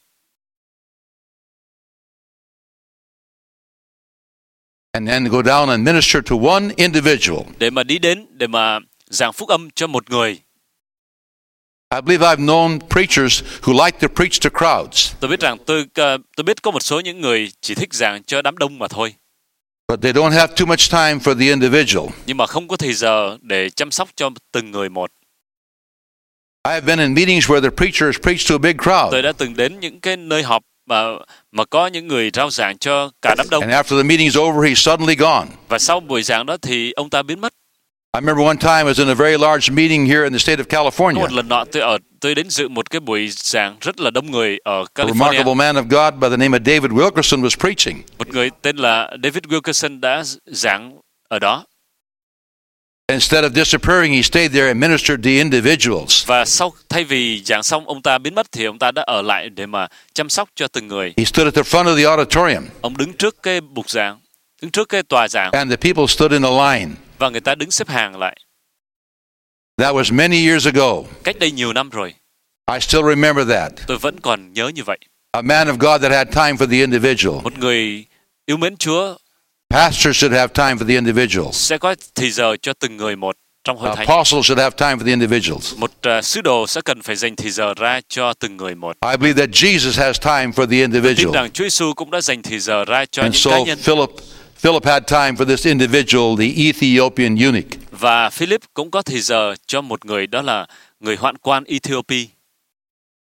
And then go down and minister to one individual. Để mà đi đến, để mà giảng phúc âm cho một người. I believe I've known preachers who like to preach to crowds. Tôi biết rằng tôi uh, tôi biết có một số những người chỉ thích giảng cho đám đông mà thôi. But they don't have too much time for the individual. Nhưng mà không có thời giờ để chăm sóc cho từng người một. I have been in meetings where the preachers preach to a big crowd. Tôi đã từng đến những cái nơi họp mà mà có những người rao giảng cho cả đám đông. And after the meeting's over, he's suddenly gone. Và sau buổi giảng đó thì ông ta biến mất. I remember one time I was in a very large meeting here in the state of Có California. một lần nọ tôi ở tôi đến dự một cái buổi giảng rất là đông người ở A remarkable California. man of God by the name of David Wilkerson was preaching. Một người tên là David Wilkerson đã giảng ở đó. Instead of disappearing, he stayed there and ministered to individuals. Và sau thay vì giảng xong ông ta biến mất thì ông ta đã ở lại để mà chăm sóc cho từng người. He stood at the front of the auditorium, Ông đứng trước cái bục giảng, đứng trước cái tòa giảng and the people stood in a line. và người ta đứng xếp hàng lại. That was many years ago. Cách đây nhiều năm rồi, I still remember that. tôi vẫn còn nhớ như vậy. A man of God that had time for the individual. Một người yêu mến Chúa Pastors should have time for the individuals. sẽ có thì giờ cho từng người một trong hội thánh. Apostles should have time for the individuals. Một uh, sứ đồ sẽ cần phải dành thì giờ ra cho từng người một. I believe that Jesus has time for the Tin individual. rằng Chúa Giêsu cũng đã dành thì giờ ra cho And những so cá nhân. Philip, Philip had time for this individual, the Ethiopian eunuch. Và Philip cũng có thì giờ cho một người, đó là người hoạn quan Ethiopia.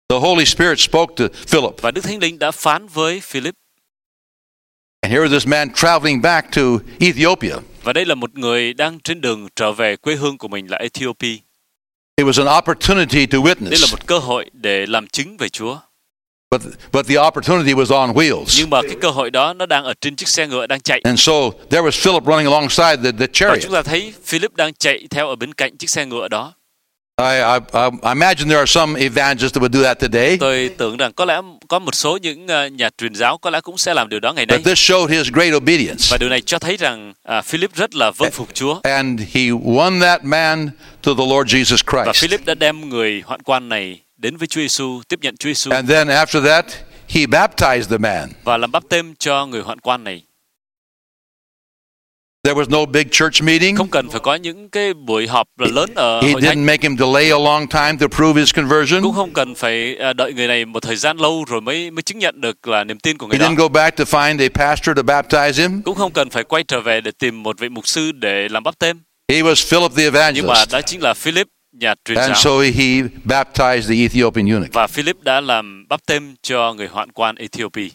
The Holy Spirit spoke to Philip. Và Đức Thánh Linh đã phán với Philip. And here was this man traveling back to Ethiopia. Và đây là một người đang trên đường trở về quê hương của mình là Ethiopia. It was an opportunity to Đây là witness. một cơ hội để làm chứng về Chúa. But, but the opportunity was on wheels. Nhưng mà cái cơ hội đó nó đang ở trên chiếc xe ngựa đang chạy. And so there was Philip running alongside the, the Và chariot. chúng ta thấy Philip đang chạy theo ở bên cạnh chiếc xe ngựa đó. I, I, I imagine there are some evangelists that would do that today. Tôi tưởng rằng có lẽ có một số những uh, nhà truyền giáo có lẽ cũng sẽ làm điều đó ngày nay. But this showed his great obedience. Và điều này cho thấy rằng uh, Philip rất là vâng phục Chúa. And he won that man to the Lord Jesus Và Christ. Philip đã đem người hoạn quan này đến với Chúa Giêsu, tiếp nhận Chúa Giêsu And then after that, he baptized the man. và làm báp têm cho người hoạn quan này. There was no big church meeting. Không cần phải có những cái buổi họp lớn ở He hội didn't thánh. make him delay a long time to prove his conversion. Cũng không cần phải uh, đợi người này một thời gian lâu rồi mới mới chứng nhận được là niềm tin của người He đó. didn't go back to find a pastor to baptize him. Cũng không cần phải quay trở về để tìm một vị mục sư để làm báp têm. He was Philip the Nhưng mà evangelist. đó chính là Philip, nhà truyền And giáo. so he baptized the Ethiopian eunuch. Và Philip đã làm báp têm cho người hoạn quan Ethiopia.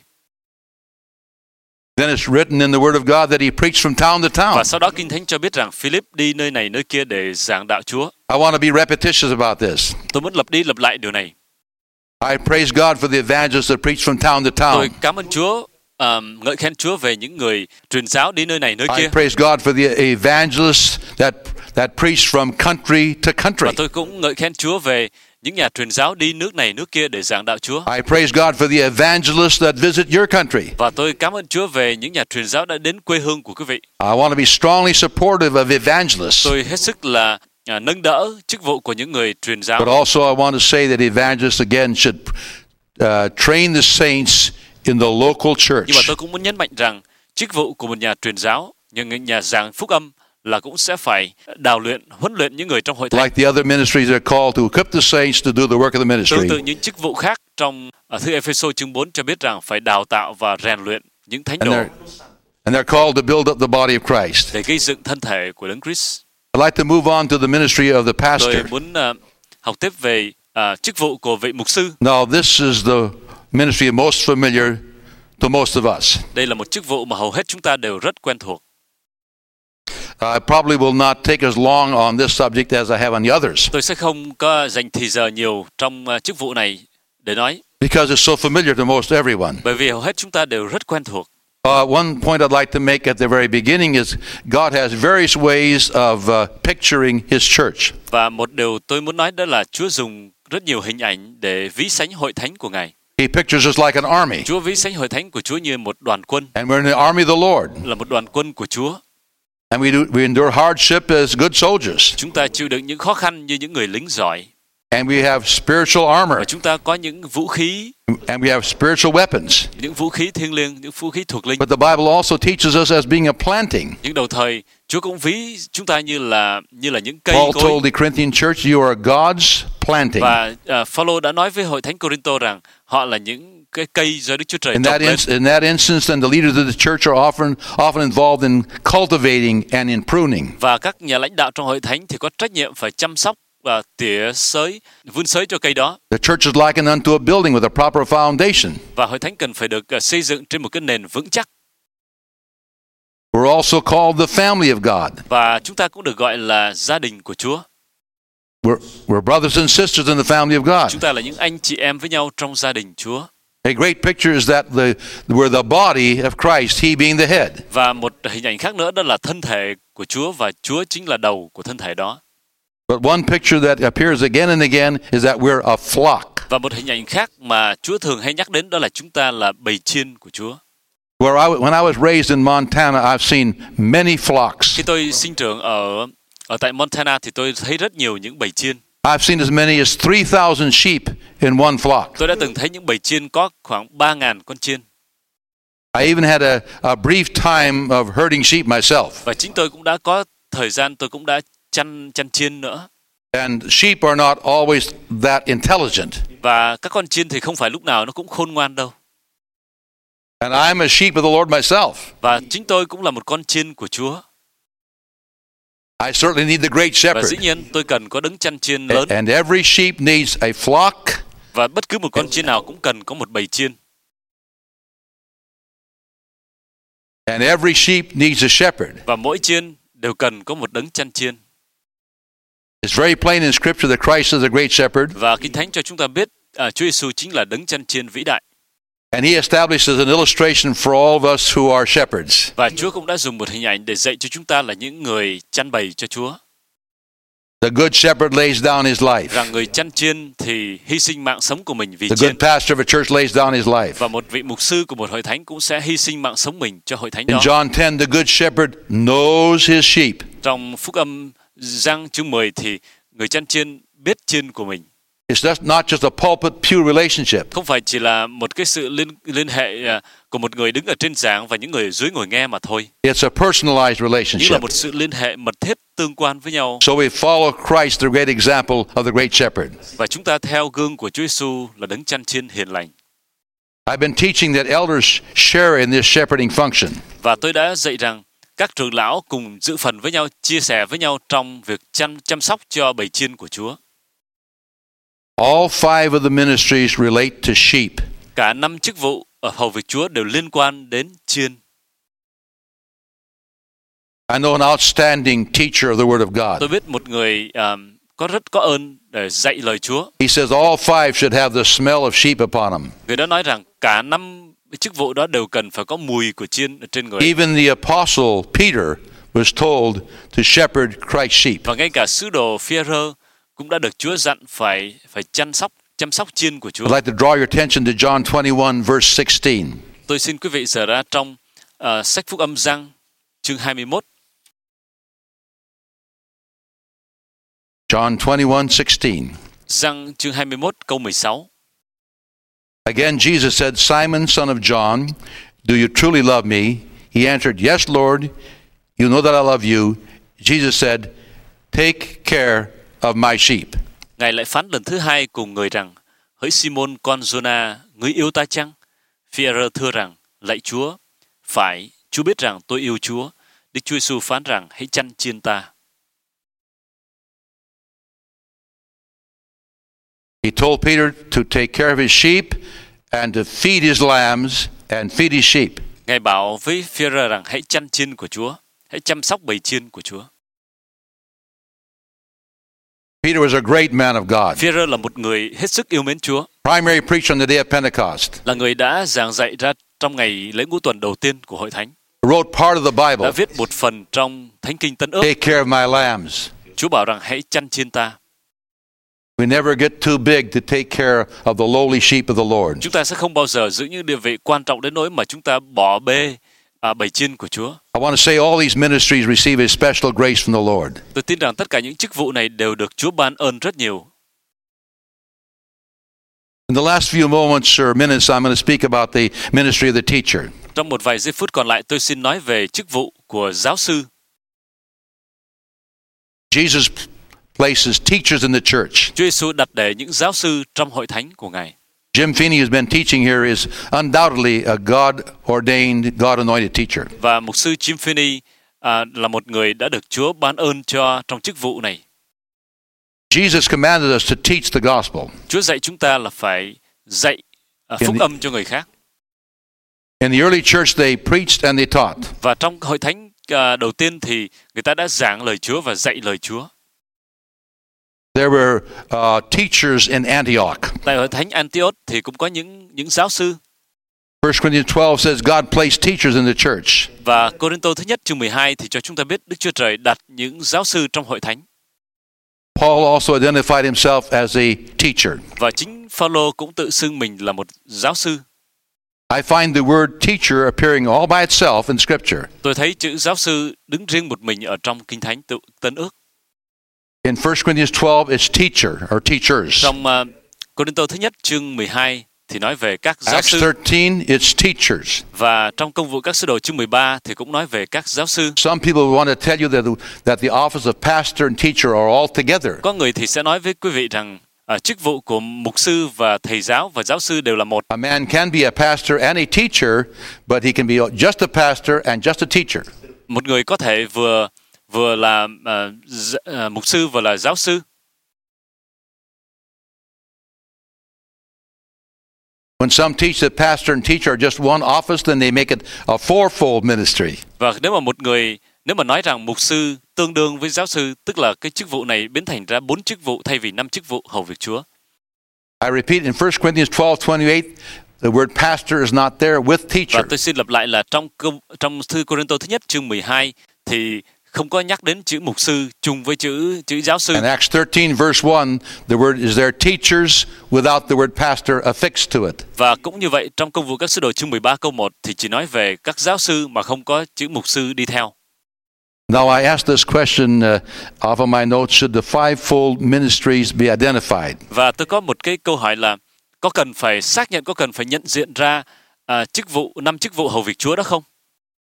Then it's written in the Word of God that he preached from town to town. Và sau đó Kinh Thánh cho biết rằng Philip đi nơi này nơi kia để giảng đạo Chúa. I want to be repetitious about this. Tôi muốn lặp đi lặp lại điều này. I praise God for the evangelists that preach from town to Tôi town. cảm ơn Chúa, um, ngợi khen Chúa về những người truyền giáo đi nơi này nơi I kia. praise God for the evangelists that that preach from country to country. Và tôi cũng ngợi khen Chúa về những nhà truyền giáo đi nước này nước kia để giảng đạo Chúa. I praise God for the evangelists that visit your country. Và tôi cảm ơn Chúa về những nhà truyền giáo đã đến quê hương của quý vị. I want to be strongly supportive of evangelists. Tôi hết sức là à, nâng đỡ chức vụ của những người truyền But giáo. also I want to say that evangelists again should uh, train the saints in the local church. Nhưng mà tôi cũng muốn nhấn mạnh rằng chức vụ của một nhà truyền giáo, những nhà giảng phúc âm là cũng sẽ phải đào luyện, huấn luyện những người trong hội thánh. Like the other ministries are called to equip the saints to do the work of the Tương tự ministry. những chức vụ khác trong ở thư Ephesos chương bốn cho biết rằng phải đào tạo và rèn luyện những thánh And đồ they're, and they're called to build up the body of Christ. để gây dựng thân thể của Đấng Christ. I'd like to move on to the ministry of the pastor. Tôi muốn uh, học tiếp về uh, chức vụ của vị mục sư. Now, this is the ministry most familiar to most of us. Đây là một chức vụ mà hầu hết chúng ta đều rất quen thuộc. I probably will not take as long on this subject as I have on the others Tôi sẽ không có dành thời giờ nhiều trong uh, chức vụ này để nói, because it's so familiar to most everyone. bởi vì hầu hết chúng ta đều rất quen thuộc. Uh, one point I'd like to make at the very beginning is God has various ways of uh, picturing His church. Và một điều tôi muốn nói đó là Chúa dùng rất nhiều hình ảnh để ví sánh hội thánh của Ngài. He pictures us like an army, Chúa ví sánh hội thánh của Chúa như một đoàn quân, and we're in the army of the Lord, là một đoàn quân của Chúa. and we do, we endure hardship as good soldiers, Chúng ta chịu đựng những khó khăn như những người lính giỏi, and we have spiritual armor, và chúng ta có những vũ khí, and we have spiritual weapons. những vũ khí thiêng liêng, những vũ khí thuộc linh. But the Bible also teaches us as being a planting. Nhưng đầu thời Chúa cũng ví chúng ta như là như là những cây Paul cối. told the Corinthian church, "You are God's planting." Và uh, Phaolô đã nói với hội thánh Corinto rằng họ là những cái cây do Đức Chúa Trời In trồng that, lên. in, in that instance, then the leaders of the church are often often involved in cultivating and in pruning. Và các nhà lãnh đạo trong hội thánh thì có trách nhiệm phải chăm sóc và tỉa xới, vun xới cho cây đó. The church is likened unto a building with a proper foundation. Và hội thánh cần phải được uh, xây dựng trên một cái nền vững chắc. We're also called the family of God. Và chúng ta cũng được gọi là gia đình của Chúa. We're, we're brothers and sisters in the family of God. Chúng ta là những anh chị em với nhau trong gia đình Chúa. A great picture is that the we're the body of Christ, He being the head. Và một hình ảnh khác nữa đó là thân thể của Chúa và Chúa chính là đầu của thân thể đó. But one picture that appears again and again is that we're a flock. Và một hình ảnh khác mà Chúa thường hay nhắc đến đó là chúng ta là bầy chiên của Chúa. Where I, when I was raised in Montana, I've seen many flocks. Khi tôi sinh trưởng ở ở tại Montana thì tôi thấy rất nhiều những bầy chiên. I've seen as many as three thousand sheep in one flock. Tôi đã từng thấy những bầy chiên có khoảng ba nghìn con chiên. I even had a, a brief time of herding sheep myself. Và chính tôi cũng đã có thời gian tôi cũng đã chăn chăn chiên nữa. And sheep are not always that intelligent. Và các con chiên thì không phải lúc nào nó cũng khôn ngoan đâu. And I'm a sheep of the Lord myself. Và chính tôi cũng là một con chiên của Chúa. I certainly need the great Và dĩ shepherd. nhiên tôi cần có đấng chăn chiên lớn. And every sheep needs a flock Và bất cứ một con chiên nào cũng cần có một bầy chiên. And every sheep needs a shepherd. Và mỗi chiên đều cần có một đấng chăn chiên. It's very plain in Scripture that Christ is the great shepherd. Và Kinh Thánh cho chúng ta biết à, Chúa Giêsu chính là đấng chăn chiên vĩ đại. And he establishes an illustration for all of us who are shepherds. Và Chúa cũng đã dùng một hình ảnh để dạy cho chúng ta là những người chăn bầy cho Chúa. The good shepherd lays down his life. Rằng người chăn chiên thì hy sinh mạng sống của mình vì The chiên. good pastor of a church lays down his life. Và một vị mục sư của một hội thánh cũng sẽ hy sinh mạng sống mình cho hội thánh In đó. John ten, the good shepherd knows his sheep. Trong Phúc Âm Giăng chương mười thì người chăn chiên biết chiên của mình. It's just not just a pulpit pew relationship. Không phải chỉ là một cái sự liên liên hệ à, của một người đứng ở trên giảng và những người ở dưới ngồi nghe mà thôi. It's a personalized Nhưng là relationship. một sự liên hệ mật thiết tương quan với nhau. So we follow Christ, the great example of the great shepherd. Và chúng ta theo gương của Chúa Giêsu là đấng chăn chiên hiền lành. I've been teaching that elders share in this shepherding function. Và tôi đã dạy rằng các trưởng lão cùng dự phần với nhau, chia sẻ với nhau trong việc chăm chăm sóc cho bầy chiên của Chúa. All five of the ministries relate to sheep. Cả năm chức vụ ở hầu việc Chúa đều liên quan đến chiên. I know an outstanding teacher of the Word of God. Tôi biết một người um, có rất có ơn để dạy lời Chúa. He says all five should have the smell of sheep upon them. Người đó nói rằng cả năm chức vụ đó đều cần phải có mùi của chiên ở trên người. Even the apostle Peter was told to shepherd Christ's sheep. Và ngay cả sứ đồ Phi-e-rơ cũng đã được Chúa dặn phải phải chăm sóc chăm sóc chiên của Chúa. I'd like to draw your attention to John twenty-one verse sixteen. Tôi xin quý vị dở ra trong uh, sách Phúc Âm Giăng chương hai mươi mốt. John twenty-one sixteen. Giăng chương hai mươi mốt câu mười sáu. Again Jesus said, Simon, son of John, do you truly love me? He answered, Yes, Lord, you know that I love you. Jesus said, take care of my sheep. Ngài lại phán lần thứ hai cùng người rằng, hỡi Simon con Giô-na, ngươi yêu ta chăng? Phi-e-rơ thưa rằng, lạy Chúa, phải, Chúa biết rằng tôi yêu Chúa. Đức Chúa Giêsu phán rằng, hãy chăn chiên ta. He told Peter to take care of his sheep and to feed his lambs and feed his sheep. Ngài bảo với Phi-e-rơ rằng, hãy chăn chiên của Chúa, hãy chăm sóc bầy chiên của Chúa. Peter was a great man of God. Phi-e-rơ là một người hết sức yêu mến Chúa, Primary preacher on the day of Pentecost. là người đã giảng dạy ra trong ngày lễ ngũ tuần đầu tiên của hội thánh, Wrote part of the đã Bible. viết một phần trong Thánh Kinh Tân Ước. Take care of my lambs. Chúa bảo rằng hãy chăn chiên ta. We never get too big to take care of the lowly sheep of the Lord. Chúng ta sẽ không bao giờ giữ những địa vị quan trọng đến nỗi mà chúng ta bỏ bê à, bầy chiên của Chúa. I want to say all these ministries receive a special grace from the Lord. Tôi tin rằng tất cả những chức vụ này đều được Chúa ban ơn rất nhiều. In the last few moments or minutes, I'm going to speak about the ministry of the teacher. Trong một vài giây phút còn lại, tôi xin nói về chức vụ của giáo sư. Jesus places teachers in the church. Chúa Giêsu đặt để những giáo sư trong hội thánh của Ngài. Jim Feeney, who's been teaching here, is undoubtedly a God-ordained, God-anointed teacher. Và mục sư Jim Feeney à, là một người đã được Chúa ban ơn cho trong chức vụ này. Jesus commanded us to teach the gospel. Chúa dạy chúng ta là phải dạy à, phúc âm cho người khác. In the early church, they preached and they taught. Và trong hội thánh à, đầu tiên thì người ta đã giảng lời Chúa và dạy lời Chúa. There were uh, teachers in Antioch. Tại hội thánh Antioch thì cũng có những những giáo sư. First Corinthians twelve says God placed teachers in the church. Và Cô-rinh-tô thứ nhất chương mười hai thì cho chúng ta biết Đức Chúa Trời đặt những giáo sư trong hội thánh. Paul also identified himself as a teacher. Và chính Phaolô cũng tự xưng mình là một giáo sư. I find the word teacher appearing all by itself in Scripture. Tôi thấy chữ giáo sư đứng riêng một mình ở trong Kinh Thánh tự Tân Ước. In First Corinthians twelve, it's teacher or teachers. Trong uh, Cô-rinh-tô thứ nhất chương mười hai thì nói về các giáo Acts sư. thirteen, it's teachers. Và trong Công vụ các sứ đồ chương mười ba thì cũng nói về các giáo sư. Some people want to tell you that the, that the office of pastor and teacher are all together. Có người thì sẽ nói với quý vị rằng uh, chức vụ của mục sư và thầy giáo và giáo sư đều là một. A man can be a pastor and a teacher, but he can be just a pastor and just a teacher. Một người có thể vừa vừa là uh, uh, mục sư vừa là giáo sư. When some teach that pastor and teacher are just one office, then they make it a fourfold ministry. Và nếu mà một người nếu mà nói rằng mục sư tương đương với giáo sư, tức là cái chức vụ này biến thành ra bốn chức vụ thay vì năm chức vụ hầu việc Chúa. I repeat, in First Corinthians twelve twenty-eight, the word pastor is not there with teacher. Và tôi xin lặp lại là trong câu, trong thư Cô-rinh-tô thứ nhất chương mười hai thì không có nhắc đến chữ mục sư chung với chữ chữ giáo sư. In Acts thirteen verse one, the word is there teachers without the word pastor affixed to it. Và cũng như vậy, trong Công vụ các sứ đồ chương mười ba câu một thì chỉ nói về các giáo sư mà không có chữ mục sư đi theo. Now I asked this question uh, off of my notes, should the fivefold ministries be identified? Và tôi có một cái câu hỏi là có cần phải xác nhận, có cần phải nhận diện ra uh, chức vụ năm chức vụ hầu việc Chúa đó không?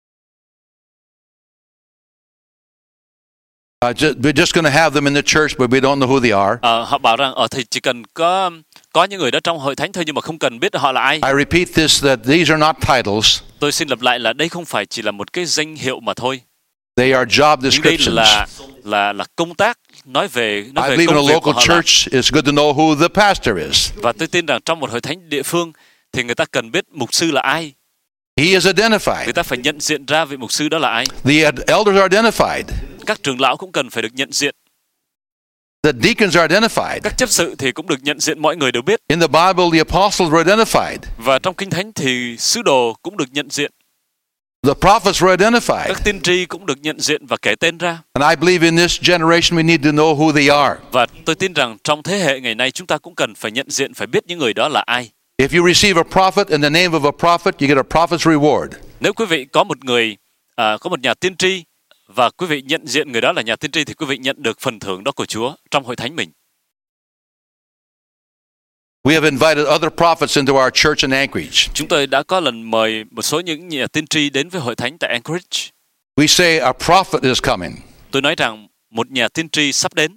Uh, just, we're just going to have them in the church, but we don't know who they are. Uh, họ bảo rằng ở thì chỉ cần có có những người đó trong hội thánh thôi, nhưng mà không cần biết họ là ai. I repeat this, that these are not titles. Tôi xin lặp lại là đây không phải chỉ là một cái danh hiệu mà thôi. They are job Nhưng đây descriptions. là là là công tác, nói về nói I về believe in a công việc của local họ làm. church, it's good to know who the pastor is. Và tôi tin rằng trong một hội thánh địa phương thì người ta cần biết mục sư là ai. He is Người identified. ta phải nhận diện ra vị mục sư đó là ai. The ad- elders are identified. Các trưởng lão cũng cần phải được nhận diện. The deacons are identified. Các chấp sự thì cũng được nhận diện, mọi người đều biết. In the Bible, the apostles were identified. Và trong Kinh Thánh thì sứ đồ cũng được nhận diện. The prophets were identified. Các tiên tri cũng được nhận diện và kể tên ra. And I believe in this generation we need to know who they are. Và tôi tin rằng trong thế hệ ngày nay chúng ta cũng cần phải nhận diện, phải biết những người đó là ai. If you receive a prophet in the name of a prophet, you get a prophet's reward. Nếu quý vị có một người, à, có một nhà tiên tri và quý vị nhận diện người đó là nhà tiên tri thì quý vị nhận được phần thưởng đó của Chúa trong hội thánh mình. We have invited other prophets into our church in Anchorage. Chúng tôi đã có lần mời một số những nhà tiên tri đến với hội thánh tại Anchorage. We say a prophet is coming. Tôi nói rằng một nhà tiên tri sắp đến.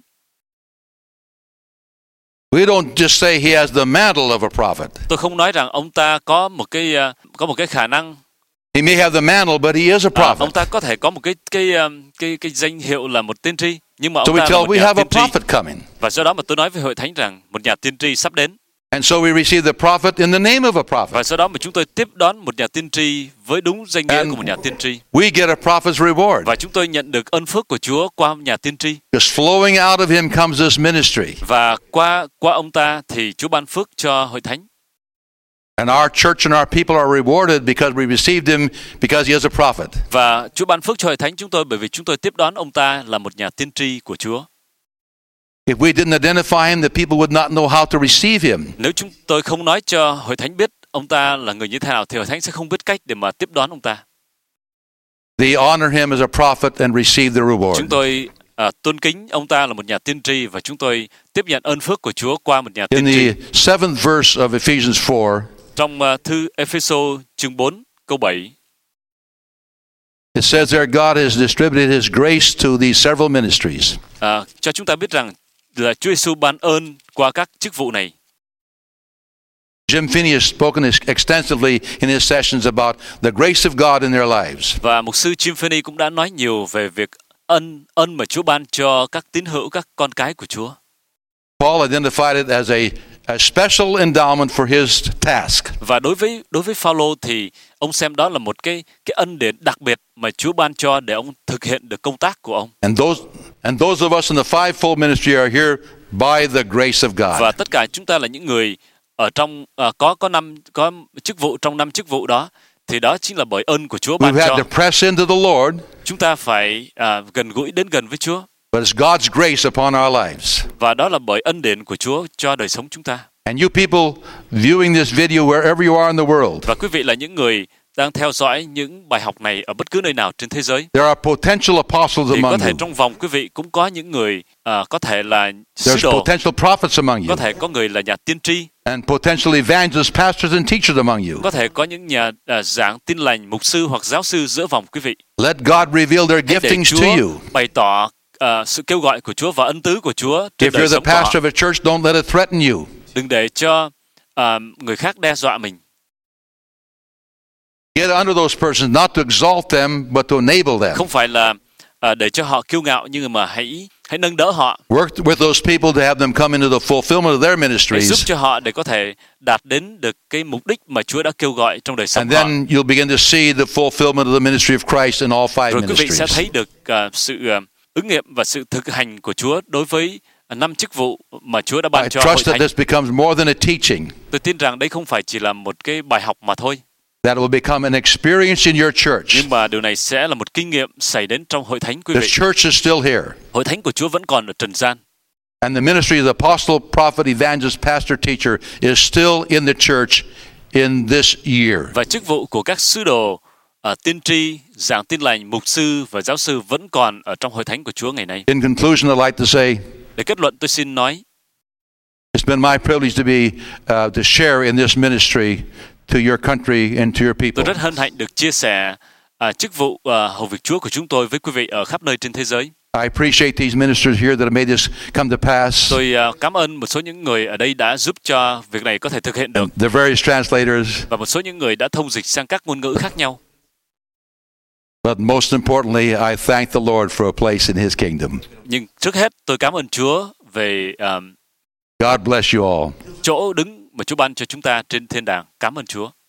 We don't just say he has the mantle of a prophet. Tôi không nói rằng ông ta có một cái uh, có một cái khả năng. He may have the mantle, but he is a À, prophet. ông ta có thể có một cái cái um, cái cái danh hiệu là một tiên tri, nhưng mà So ông we ta là tell một we nhà have a tiên tri. prophet coming. Và do đó mà tôi nói với hội thánh rằng một nhà tiên tri sắp đến. And so we receive the prophet in the name of a prophet. Và do đó mà chúng tôi tiếp đón một nhà tiên tri với đúng danh nghĩa And của một nhà tiên tri. we get a prophet's reward. Và chúng tôi nhận được ân phước của Chúa qua nhà tiên tri. Because flowing out of him comes this ministry. Và qua qua ông ta thì Chúa ban phước cho hội thánh. And our church and our people are rewarded because we received him because he is a prophet. Và Chúa ban phước cho hội thánh chúng tôi bởi vì chúng tôi tiếp đón ông ta là một nhà tiên tri của Chúa. If we didn't identify him, the people would not know how to receive him. Nếu chúng tôi không nói cho hội thánh biết ông ta là người như thế nào thì hội thánh sẽ không biết cách để mà tiếp đón ông ta. They honor him as a prophet and receive the reward. Chúng tôi à, tôn kính ông ta là một nhà tiên tri và chúng tôi tiếp nhận ơn phước của Chúa qua một nhà In tiên tri. the seventh verse of Ephesians four, Trong uh, thư Ephesos chương bốn câu bảy, it says there God has distributed his grace to these several ministries. à, cho chúng ta biết rằng là Chúa Giêsu ban ơn qua các chức vụ này. Jim Finney has spoken ex- extensively in his sessions about the grace of God in their lives. Và mục sư Jim Finney cũng đã nói nhiều về việc ân ân mà Chúa ban cho các tín hữu, các con cái của Chúa. Paul identified it as a, a special endowment for his task. Và đối với đối với Phaolô thì ông xem đó là một cái cái ân điển đặc biệt mà Chúa ban cho để ông thực hiện được công tác của ông. And those and those of us in the fivefold ministry are here by the grace of God. Và tất cả chúng ta là những người ở trong à, có có năm có chức vụ trong năm chức vụ đó thì đó chính là bởi ơn của Chúa ban We've had cho. to press into the Lord, Chúng ta phải à, gần gũi đến gần với Chúa. but it's God's grace upon our lives. Và đó là bởi ân điển của Chúa cho đời sống chúng ta. And you people viewing this video wherever you are in the world, Và quý vị là những người đang theo dõi những bài học này ở bất cứ nơi nào trên thế giới. there are potential apostles Thì có among thể you. trong vòng quý vị cũng có những người à, có thể là sứ There's đồ, potential prophets among có you, thể có người là nhà tiên tri, and potential evangelists, pastors, and teachers among you. có thể có những nhà à, giảng tin lành, mục sư hoặc giáo sư giữa vòng quý vị. Let God reveal their Hãy để giftings to Chúa you. bày tỏ à, sự kêu gọi của Chúa và ân tứ của Chúa trên If đời you're the sống của họ. pastor of a church, don't let it threaten you. Đừng để cho à, người khác đe dọa mình. Get under those persons, not to exalt them, but to enable them. Không phải là à, để cho họ kiêu ngạo, nhưng mà hãy Hãy nâng đỡ họ, Work with those people to have them come into the fulfillment of their hãy giúp ministries. cho họ để có thể đạt đến được cái mục đích mà Chúa đã kêu gọi trong đời sống And họ. then you'll begin to see the fulfillment of the ministry of Christ in all five Rồi quý vị sẽ ministries. thấy được uh, sự uh, ứng nghiệm và sự thực hành của Chúa đối với uh, năm chức vụ mà Chúa đã ban I cho hội trust that thánh. this becomes more than a teaching. Tôi tin rằng đây không phải chỉ là một cái bài học mà thôi, That will become an experience in your church. nhưng mà điều này sẽ là một kinh nghiệm xảy đến trong hội thánh quý The vị. church is still here. Hội thánh của Chúa vẫn còn ở trần gian. And the ministry of the apostle, prophet, evangelist, pastor, teacher is still in the church in this year. Và chức vụ của các sứ đồ, uh, tiên tri, giảng tin lành, mục sư và giáo sư vẫn còn ở trong hội thánh của Chúa ngày nay. In conclusion, I'd like to say, Để kết luận, tôi xin nói, it's been my privilege to be uh, to share in this ministry to your country and to your people. tôi rất hân hạnh được chia sẻ uh, chức vụ uh, hầu việc Chúa của chúng tôi với quý vị ở khắp nơi trên thế giới. I appreciate these ministers here that have made this come to pass. Tôi uh, cảm ơn một số những người ở đây đã giúp cho việc này có thể thực hiện được, The various translators, và một số những người đã thông dịch sang các ngôn ngữ khác nhau. but most importantly, I thank the Lord for a place in His kingdom. Nhưng trước hết, tôi cảm ơn Chúa về um, God bless you all. chỗ đứng mà Chúa ban cho chúng ta trên thiên đàng. Cảm ơn Chúa.